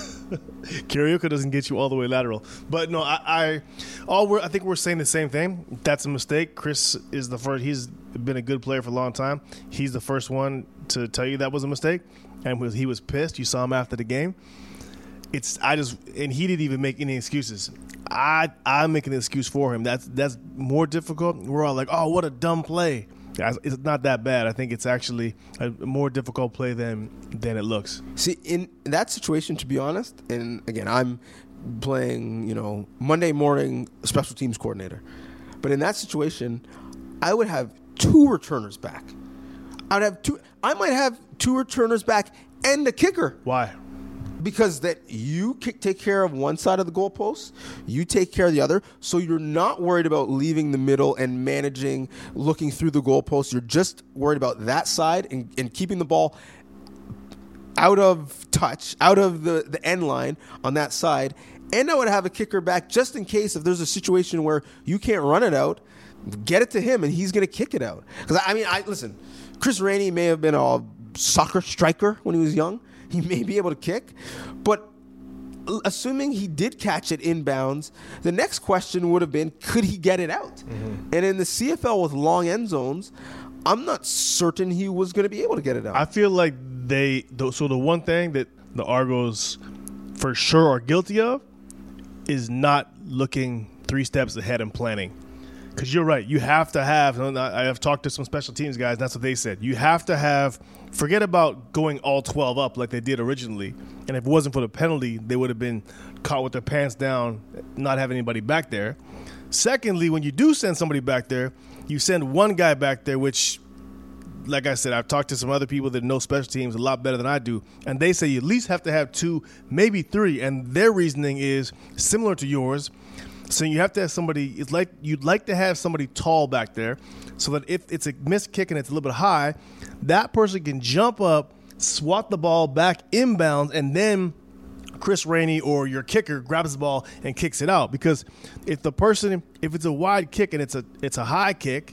Karaoke doesn't get you all the way lateral, but no, I, I all we're I think we're saying the same thing. That's a mistake. Chris is the first. He's been a good player for a long time. He's the first one to tell you that was a mistake, and was, he was pissed. You saw him after the game. It's I just and he didn't even make any excuses. I I'm making an excuse for him. That's that's more difficult. We're all like, oh, what a dumb play. It's not that bad. I think it's actually a more difficult play than than it looks. See, in that situation, to be honest, and again, I'm playing, you know, Monday morning special teams coordinator. But in that situation, I would have two returners back. I would have two. I might have two returners back and the kicker. Why? Because that you kick, take care of one side of the goalpost, you take care of the other, so you're not worried about leaving the middle and managing, looking through the goalpost. You're just worried about that side and, and keeping the ball out of touch, out of the, the end line on that side. And I would have a kicker back just in case if there's a situation where you can't run it out, get it to him and he's going to kick it out. Because, I mean, I listen, Chris Rainey may have been a soccer striker when he was young. He may be able to kick, but assuming he did catch it inbounds, the next question would have been, could he get it out? Mm-hmm. And in the C F L with long end zones, I'm not certain he was going to be able to get it out. I feel like they – so the one thing that the Argos for sure are guilty of is not looking three steps ahead and planning. Because you're right. You have to have – I have talked to some special teams guys, and that's what they said. You have to have – forget about going all twelve up like they did originally. And if it wasn't for the penalty, they would have been caught with their pants down, not having anybody back there. Secondly, when you do send somebody back there, you send one guy back there, which, like I said, I've talked to some other people that know special teams a lot better than I do, and they say you at least have to have two, maybe three, and their reasoning is similar to yours. So you have to have somebody, it's like you'd like to have somebody tall back there so that if it's a missed kick and it's a little bit high, that person can jump up, swat the ball back inbounds, and then Chris Rainey or your kicker grabs the ball and kicks it out. Because if the person, if it's a wide kick and it's a it's a high kick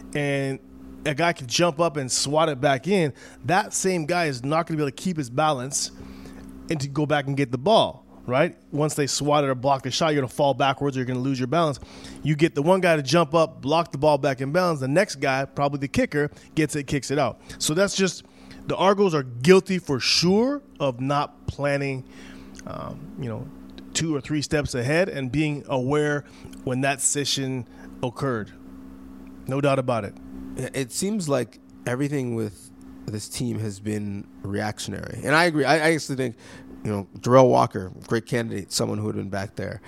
and a guy can jump up and swat it back in, that same guy is not going to be able to keep his balance and to go back and get the ball. Right? Once they swat it or block the shot, you're going to fall backwards or you're going to lose your balance. You get the one guy to jump up, block the ball back in bounds. The next guy, probably the kicker, gets it, kicks it out. So that's just – the Argos are guilty for sure of not planning, um, you know, two or three steps ahead and being aware when that session occurred. No doubt about it. It seems like everything with this team has been reactionary. And I agree. I, I actually think – you know, Darrell Walker, great candidate, someone who had been back there.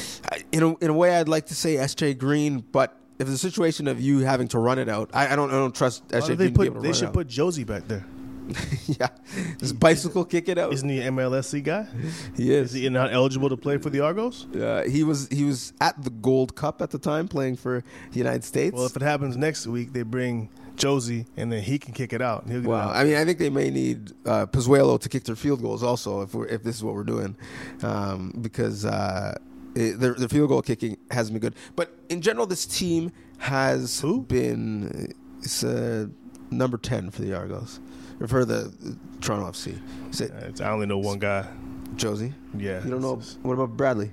In a, in a way, I'd like to say S J Green, but if it's a situation of you having to run it out, I, I don't I don't trust S J Green to be able to run it out. They should put Josie back there. Yeah. Does Bicycle kick it out? Isn't he an M L S C guy? He is. Is he not eligible to play for the Argos? Uh, he was he was at the Gold Cup at the time playing for the United States. Well, if it happens next week, they bring Josie, and then he can kick it out. He'll get wow. it out. I mean, I think they may need uh, Pozuelo to kick their field goals also if we're, if this is what we're doing, um, because uh, it, their, their field goal kicking hasn't been good. But in general, this team has Who? been it's, uh, number ten for the Argos, or for the Toronto F C. Is it It's, I only know one guy. Josie? Yeah. You don't know? What about Bradley?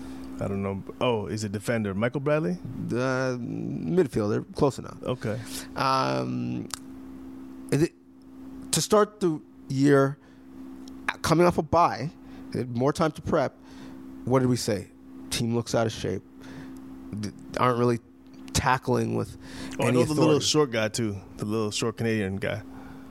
I don't know. Oh, is it defender Michael Bradley? The midfielder, close enough. Okay. Um, is it, to start the year, coming off a bye, they had more time to prep. What did we say? Team looks out of shape. Aren't really tackling with Oh, any I know authority. the little short guy too. The little short Canadian guy.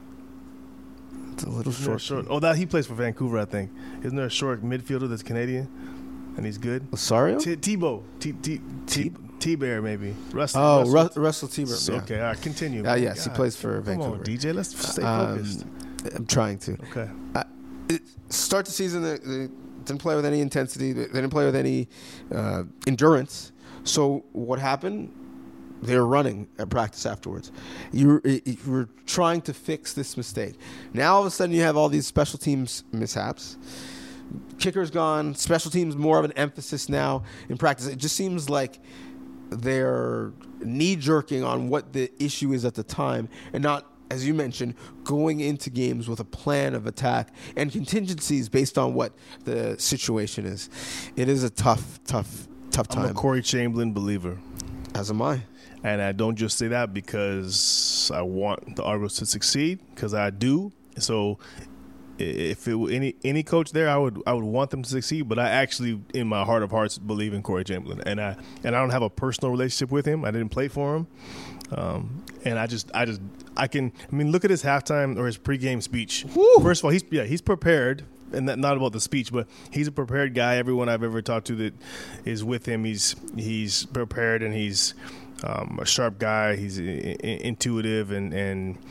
The little Isn't there a short. short. Oh, that he plays for Vancouver, I think. Isn't there a short midfielder that's Canadian, and he's good? Osario? T- Tebow, T T T T Bear maybe. Russell. Oh, Russell. Russell, Russell T-Bear. So, Yeah. okay, all right, continue. Uh, yes, he God. plays for Come Vancouver. on, D J, let's stay Um, focused. I'm trying to. Okay. Uh, it, start the season, they, they didn't play with any intensity. They didn't play with any uh, endurance. So what happened? They were running at practice afterwards. You were, you were trying to fix this mistake. Now all of a sudden you have all these special teams mishaps. Kicker's gone. Special teams more of an emphasis now in practice. It just seems like they're knee-jerking on what the issue is at the time and not, as you mentioned, going into games with a plan of attack and contingencies based on what the situation is. It is a tough, tough, tough time. I'm a Corey Chamberlain believer. As am I. And I don't just say that because I want the Argos to succeed, because I do. So if it were any any coach there, I would I would want them to succeed. But I actually, in my heart of hearts, believe in Corey Chamberlain, and I and I don't have a personal relationship with him. I didn't play for him, um, and I just I just I can. I mean, look at his halftime or his pregame speech. Woo. First of all, he's yeah he's prepared. And that, not about the speech, but he's a prepared guy. Everyone I've ever talked to that is with him, he's he's prepared and he's um, a sharp guy. He's I- I- intuitive and, and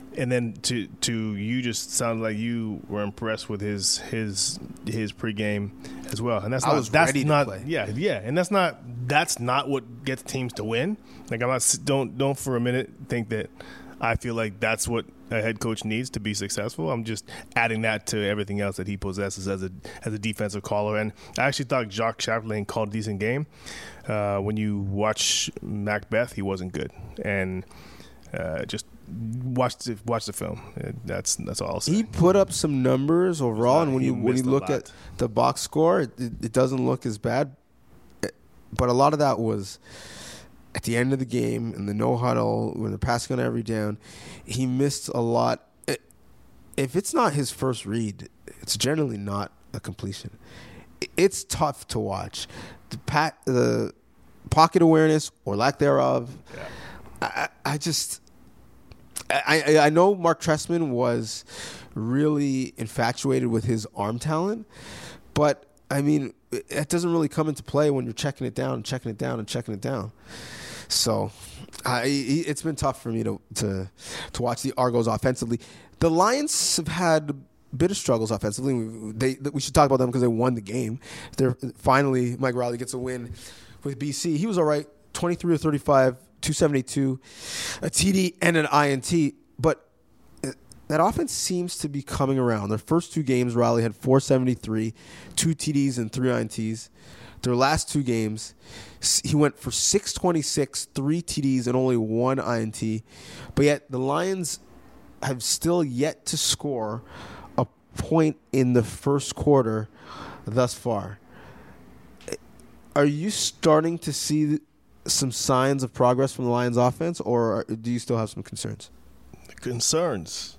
And then to to you just sounded like you were impressed with his his his pregame as well, and that's I not was that's ready to not play. yeah yeah, and that's not that's not what gets teams to win. Like I'm not don't don't for a minute think that I feel like that's what a head coach needs to be successful. I'm just adding that to everything else that he possesses as a as a defensive caller. And I actually thought Jacques Chapelain called a decent game. Uh, when you watch Macbeth, he wasn't good, and uh, just. Watch the watch the film. That's that's all I'll say. He put up some numbers overall, and when you when you look at the box score, it, it doesn't look as bad. But a lot of that was at the end of the game in the no huddle when they're passing on every down. He missed a lot. If it's not his first read, it's generally not a completion. It's tough to watch. The pat the pocket awareness or lack thereof. Yeah. I, I just. I, I know Mark Trestman was really infatuated with his arm talent, but, I mean, it doesn't really come into play when you're checking it down and checking it down and checking it down. So I, it's been tough for me to, to to watch the Argos offensively. The Lions have had a bit of struggles offensively. They, we should talk about them because they won the game. They're finally, Mike Riley gets a win with B C. He was all right, twenty-three or thirty-five. two seventy-two, a T D and an I N T, but that offense seems to be coming around. Their first two games, Riley had four seventy-three, two T Ds and three I N Ts. Their last two games, he went for six twenty-six, three T Ds and only one I N T. But yet the Lions have still yet to score a point in the first quarter thus far. Are you starting to see some signs of progress from the Lions offense, or do you still have some concerns? Concerns.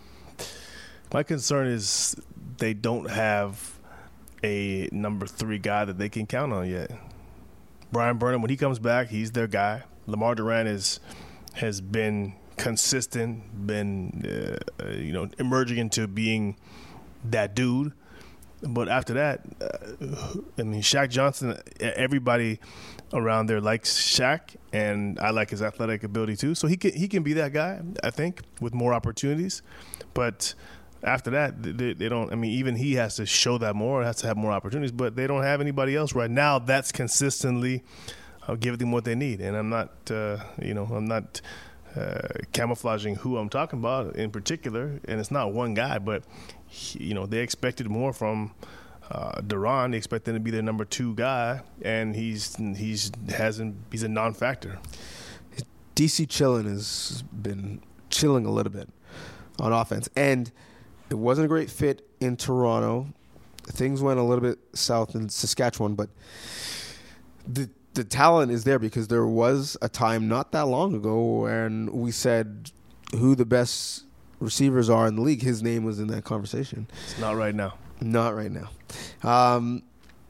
My concern is they don't have a number three guy that they can count on yet. Brian Burnham, when he comes back, he's their guy. Lamar Durant is has been consistent, been uh, you know emerging into being that dude. But after that, uh, I mean, Shaq Johnson, everybody around there likes Shaq, and I like his athletic ability too. So he can he can be that guy, I think, with more opportunities. But after that, they, they don't. I mean, even he has to show that more, has to have more opportunities. But they don't have anybody else right now that's consistently uh, giving them what they need. And I'm not, uh, you know, I'm not uh, camouflaging who I'm talking about in particular. And it's not one guy, but he, you know, they expected more from uh, Duran. They expect him to be their number two guy, and he's he's hasn't. He's a non-factor. D C chilling has been chilling a little bit on offense, and it wasn't a great fit in Toronto. Things went a little bit south in Saskatchewan, but the the talent is there because there was a time not that long ago when we said who the best receivers are in the league. His name was in that conversation. It's not right now. Not right now. Um,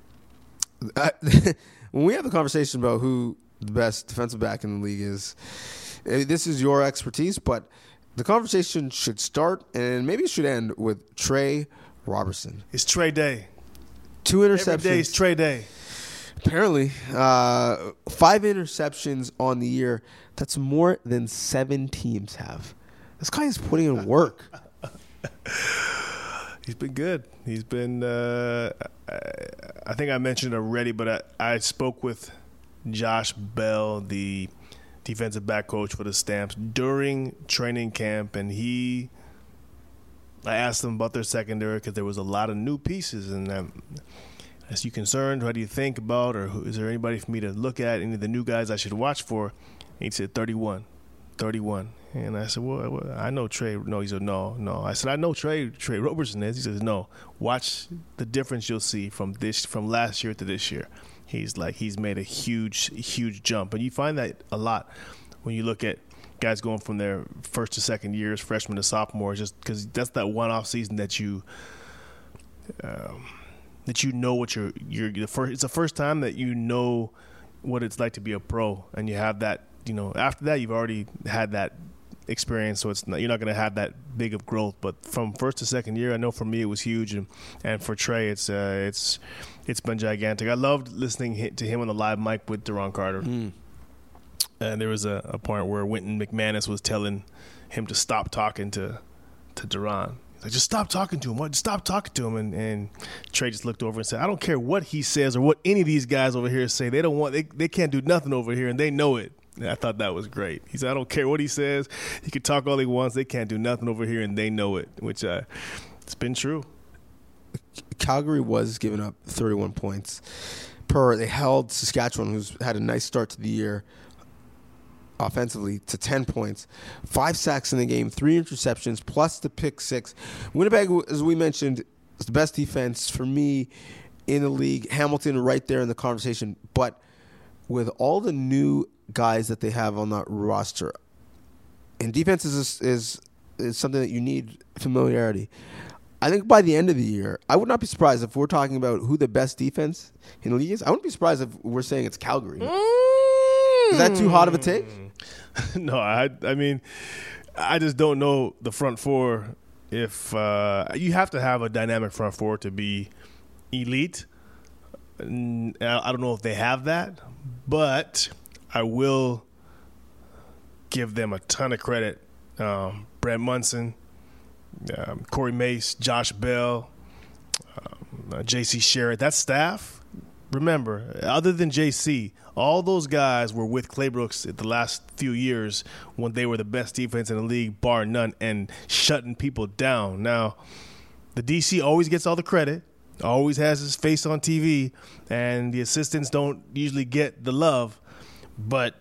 I, when we have the conversation about who the best defensive back in the league is, this is your expertise, but the conversation should start and maybe it should end with Trey Robertson. It's Trey Day. Two interceptions. Every day is Trey Day. Apparently, uh, five interceptions on the year. That's more than seven teams have. This guy is putting in work. He's been good. He's been, uh, I, I think I mentioned it already, but I, I spoke with Josh Bell, the defensive back coach for the Stamps, during training camp, and he, I asked him about their secondary because there was a lot of new pieces. And um, as you concerned, what do you think about, or who, is there anybody for me to look at, any of the new guys I should watch for? And he said thirty-one, thirty-one. And I said, well, well, I know Trey. No, he said, no, no. I said, I know Trey Trey Robertson is. He says, no. Watch the difference you'll see from this from last year to this year. He's like, he's made a huge, huge jump. And you find that a lot when you look at guys going from their first to second years, freshman to sophomore, just because that's that one-off season that you um, that you know what you're you're the first. It's the first time that you know what it's like to be a pro, and you have that. You know, after that, you've already had that experience, so it's not, you're not going to have that big of growth. But from first to second year, I know for me it was huge, and, and for Trey, it's uh, it's it's been gigantic. I loved listening to him on the live mic with Duron Carter. Mm. And there was a, a point where Wynton McManus was telling him to stop talking to to Duran. He's like, just stop talking to him. What? Stop talking to him. And, and Trey just looked over and said, I don't care what he says or what any of these guys over here say. They don't want. They, they can't do nothing over here, and they know it. And I thought that was great. He said, I don't care what he says. He can talk all he wants. They can't do nothing over here, and they know it, which uh, it's been true. Calgary was giving up thirty-one points per. They held Saskatchewan, who's had a nice start to the year, offensively, to ten points. Five sacks in the game, three interceptions, plus the pick six. Winnipeg, as we mentioned, is the best defense for me in the league. Hamilton right there in the conversation. But with all the new guys that they have on that roster, and defense is is, is something that you need familiarity. I think by the end of the year, I would not be surprised if we're talking about who the best defense in the league is. I wouldn't be surprised if we're saying it's Calgary. Mm. Is that too hot of a take? No, I I mean, I just don't know the front four. If uh, you have to have a dynamic front four to be elite. I don't know if they have that, but I will give them a ton of credit. Um, Brent Munson, um, Corey Mace, Josh Bell, um, uh, J C Sherritt. That staff, remember, other than J C, all those guys were with Clay Brooks the last few years when they were the best defense in the league, bar none, and shutting people down. Now, the D C always gets all the credit, always has his face on T V, and the assistants don't usually get the love, but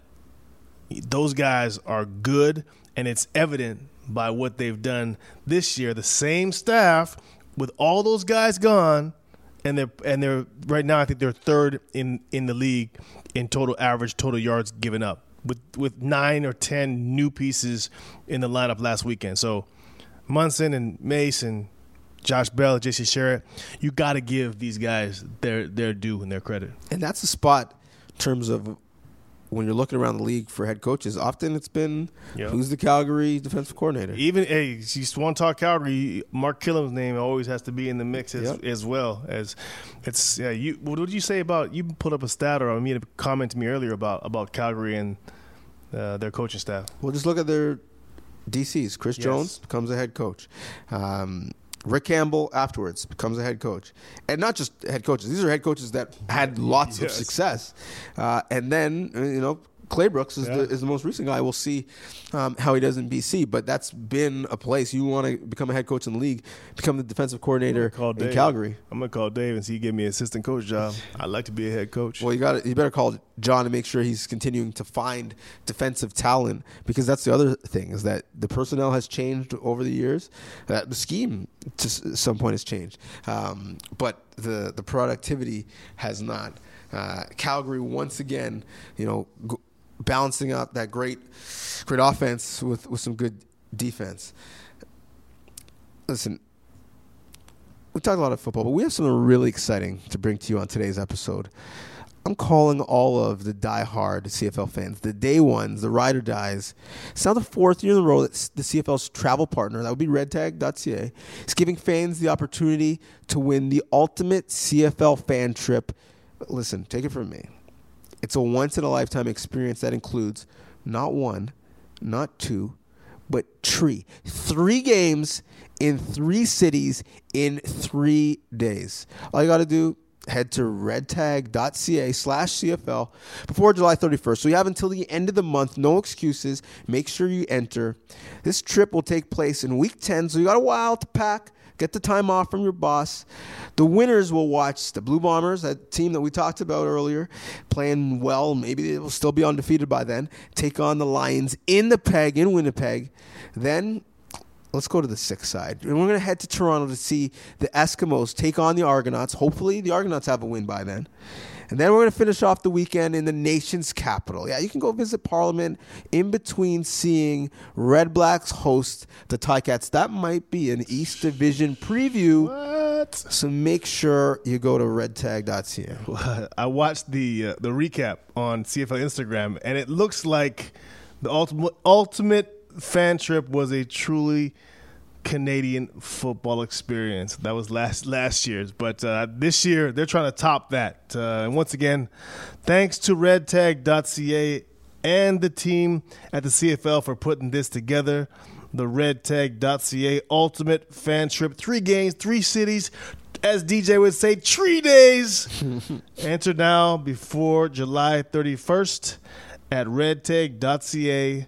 those guys are good, and it's evident by what they've done this year. The same staff with all those guys gone, and they're and they're right now I think they're third in, in the league in total average, total yards given up, with with nine or ten new pieces in the lineup last weekend. So Munson and Mace and Josh Bell, J C Sherritt, you got to give these guys their their due and their credit. And that's the spot in terms of when you're looking around the league for head coaches. Often it's been yep. who's the Calgary defensive coordinator. Even hey, you want to talk Calgary, Mark Killam's name always has to be in the mix as, yep. as well. As it's yeah. You what did you say about you put up a stat or I made a comment to me earlier about about Calgary and uh, their coaching staff? Well, just look at their D Cs. Chris yes. Jones becomes a head coach. Um, Rick Campbell afterwards becomes a head coach. And not just head coaches. These are head coaches that had lots yes. of success. Uh, and then, you know, Clay Brooks is, yeah. the, is the most recent guy. We'll see um, how he does in B C. But that's been a place. You want to become a head coach in the league, become the defensive coordinator in Dave. Calgary. I'm going to call Dave and see he give me an assistant coach job. I'd like to be a head coach. Well, you got you better call John and make sure he's continuing to find defensive talent, because that's the other thing is that the personnel has changed over the years. Uh, the scheme to some point has changed. Um, but the, the productivity has not. Uh, Calgary, once again, you know, g- balancing out that great great offense with, with some good defense. Listen, we talked a lot of football, but we have something really exciting to bring to you on today's episode. I'm calling all of the diehard C F L fans, the day ones, the ride or dies. It's now the fourth year in a row that the C F L's travel partner, that would be red tag dot c a, is giving fans the opportunity to win the ultimate C F L fan trip. Listen, take it from me. It's a once-in-a-lifetime experience that includes not one, not two, but three. Three games in three cities in three days. All you got to do, head to red tag dot c a slash C F L before July thirty-first. So you have until the end of the month. No excuses. Make sure you enter. This trip will take place in week ten, so you got a while to pack. Get the time off from your boss. The winners will watch the Blue Bombers, that team that we talked about earlier, playing well. Maybe they will still be undefeated by then. Take on the Lions in the Peg, in Winnipeg. Then let's go to the sick side. And we're going to head to Toronto to see the Eskimos take on the Argonauts. Hopefully the Argonauts have a win by then. And then we're going to finish off the weekend in the nation's capital. Yeah, you can go visit Parliament in between seeing Red Blacks host the Ticats. That might be an East Division preview. What? So make sure you go to red tag dot c a. I watched the uh, the recap on C F L Instagram, and it looks like the ultimate ultimate fan trip was a truly Canadian football experience. That was last last year's, but uh, this year they're trying to top that. Uh, and once again, thanks to red tag dot c a and the team at the C F L for putting this together. The red tag dot c a Ultimate Fan Trip. Three games, three cities. As D J would say, three days. Enter now before July thirty-first at red tag dot c a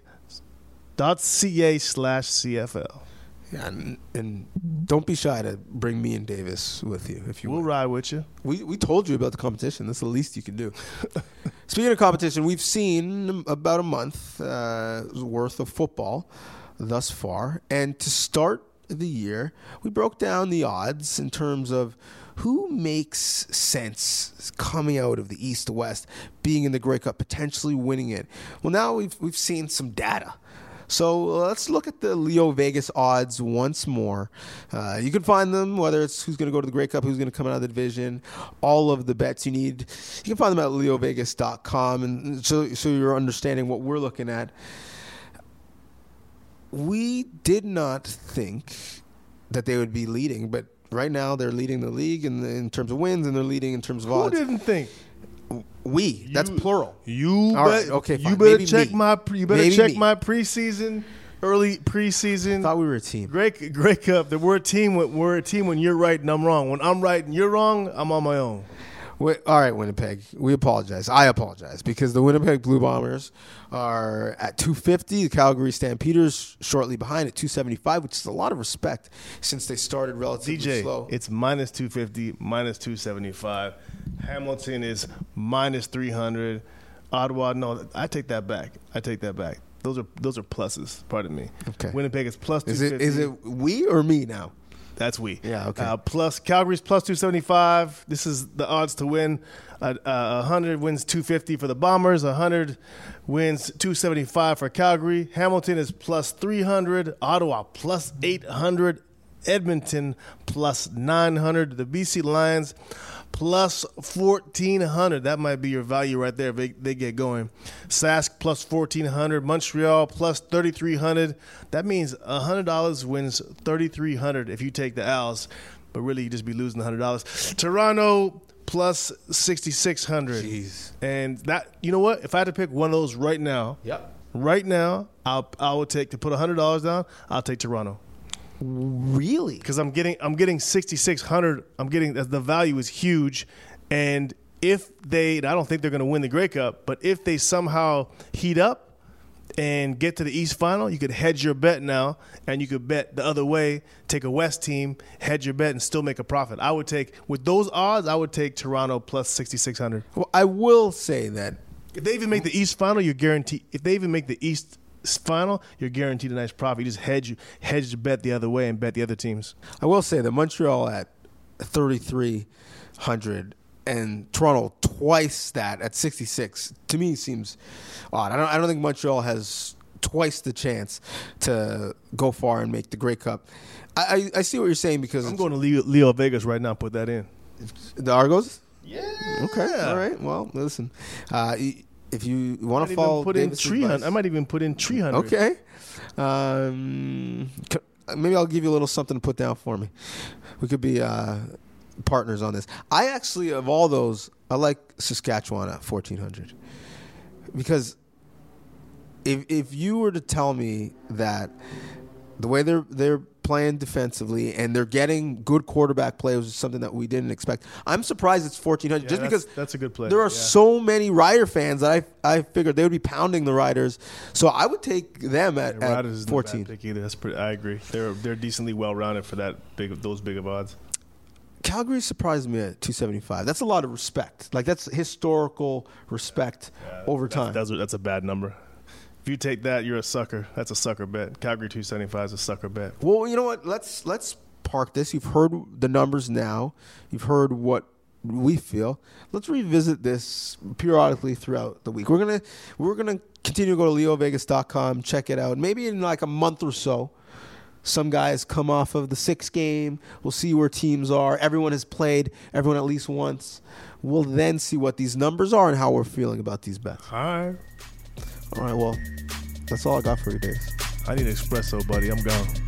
slash C F L. Yeah, and, and don't be shy to bring me and Davis with you if you We'll want. ride with you. We we told you about the competition. That's the least you can do. Speaking of competition, we've seen about a month uh, worth of football thus far. And to start the year, we broke down the odds in terms of who makes sense coming out of the East to West, being in the Grey Cup, potentially winning it. Well, now we've we've seen some data. So let's look at the Leo Vegas odds once more. Uh, you can find them, whether it's who's going to go to the Grey Cup, who's going to come out of the division, all of the bets you need. You can find them at leo vegas dot com, and so, so you're understanding what we're looking at. We did not think that they would be leading, but right now they're leading the league in, the, in terms of wins, and they're leading in terms of Who odds. didn't think? We. That's You- plural. You All right, bet, okay, You fine. better Maybe check me. my. pre- You better Maybe check me. my preseason, early preseason. I thought we were a team. Great, great cup. That we're a team. When, we're a team when you're right and I'm wrong. When I'm right and you're wrong, I'm on my own. Wait, all right, Winnipeg. We apologize. I apologize because the Winnipeg Blue Bombers are at two fifty. The Calgary Stampeders shortly behind at two seventy-five, which is a lot of respect since they started relatively D J, slow. it's minus two fifty, minus two seventy-five. Hamilton is minus three hundred. Ottawa, no, I take that back. I take that back. Those are those are pluses. Pardon me. Okay. Winnipeg is plus two Is fifty. it is it we or me now? That's we. Yeah, okay. Uh, plus Calgary's plus two seventy-five. This is the odds to win. Uh, uh, one hundred wins two fifty for the Bombers. one hundred wins two seventy-five for Calgary. Hamilton is plus three hundred. Ottawa plus eight hundred. Edmonton plus nine hundred. The B C Lions plus fourteen hundred. That might be your value right there if they, they get going. Sask plus fourteen hundred. Montreal plus thirty-three hundred. That means one hundred dollars wins thirty-three hundred if you take the Owls, but really you just be losing one hundred dollars. Toronto plus sixty-six hundred. Jeez. And that, you know what? If I had to pick one of those right now, Yep. right now, I'll, I would take, to put one hundred dollars down, I'll take Toronto. Really? Because I'm getting I'm getting sixty-six hundred. I'm getting the value is huge, and if they, I don't think they're going to win the Grey Cup, but if they somehow heat up and get to the East Final, you could hedge your bet now, and you could bet the other way, take a West team, hedge your bet, and still make a profit. I would take, with those odds, I would take Toronto plus sixty-six hundred. Well, I will say that If they even make the East Final, you're guaranteed. If they even make the East Final, you're guaranteed a nice profit. You just hedge hedge your bet the other way and bet the other teams. I will say that Montreal at thirty-three hundred and Toronto twice that at sixty-six to me seems odd. I don't I don't think Montreal has twice the chance to go far and make the Grey Cup. I I, I see what you're saying because I'm going to Leo, Leo Vegas right now. Put that in. the Argos. Yeah. Okay. All right. Well, listen. Uh, if you I want might to even follow put in Davis's three hundred. advice- I might even put in three hundred. Okay. Um, c- maybe I'll give you a little something to put down for me. We could be uh, partners on this. I actually, of all those, I like Saskatchewan at fourteen hundred because if if you were to tell me that the way they're they're playing defensively and they're getting good quarterback play was something that we didn't expect. I'm surprised it's fourteen hundred Yeah, just that's- because that's a good play. there are Yeah. so many Rider fans that I I figured they would be pounding the Riders. So I would take them at, Yeah, at Riders isn't a fourteen. bad pick either. That's pretty. I agree. They're they're decently well rounded for that big those big of odds. Calgary surprised me at two seventy-five. That's a lot of respect. Like that's historical respect over That's, time. that's, a- that's a bad number. If you take that, you're a sucker. That's a sucker bet. Calgary two seventy-five is a sucker bet. Well, you know what? Let's let's park this. You've heard the numbers now. You've heard what we feel. Let's revisit this periodically throughout the week. We're gonna we're gonna continue to go to leo vegas dot com, check it out. Maybe in like a month or so, some guys come off of the sixth game. We'll see where teams are. Everyone has played. Everyone at least once. We'll then see what these numbers are and how we're feeling about these bets. All right. All right. Well, that's all I got for you, Dave. I need espresso, buddy. I'm gone.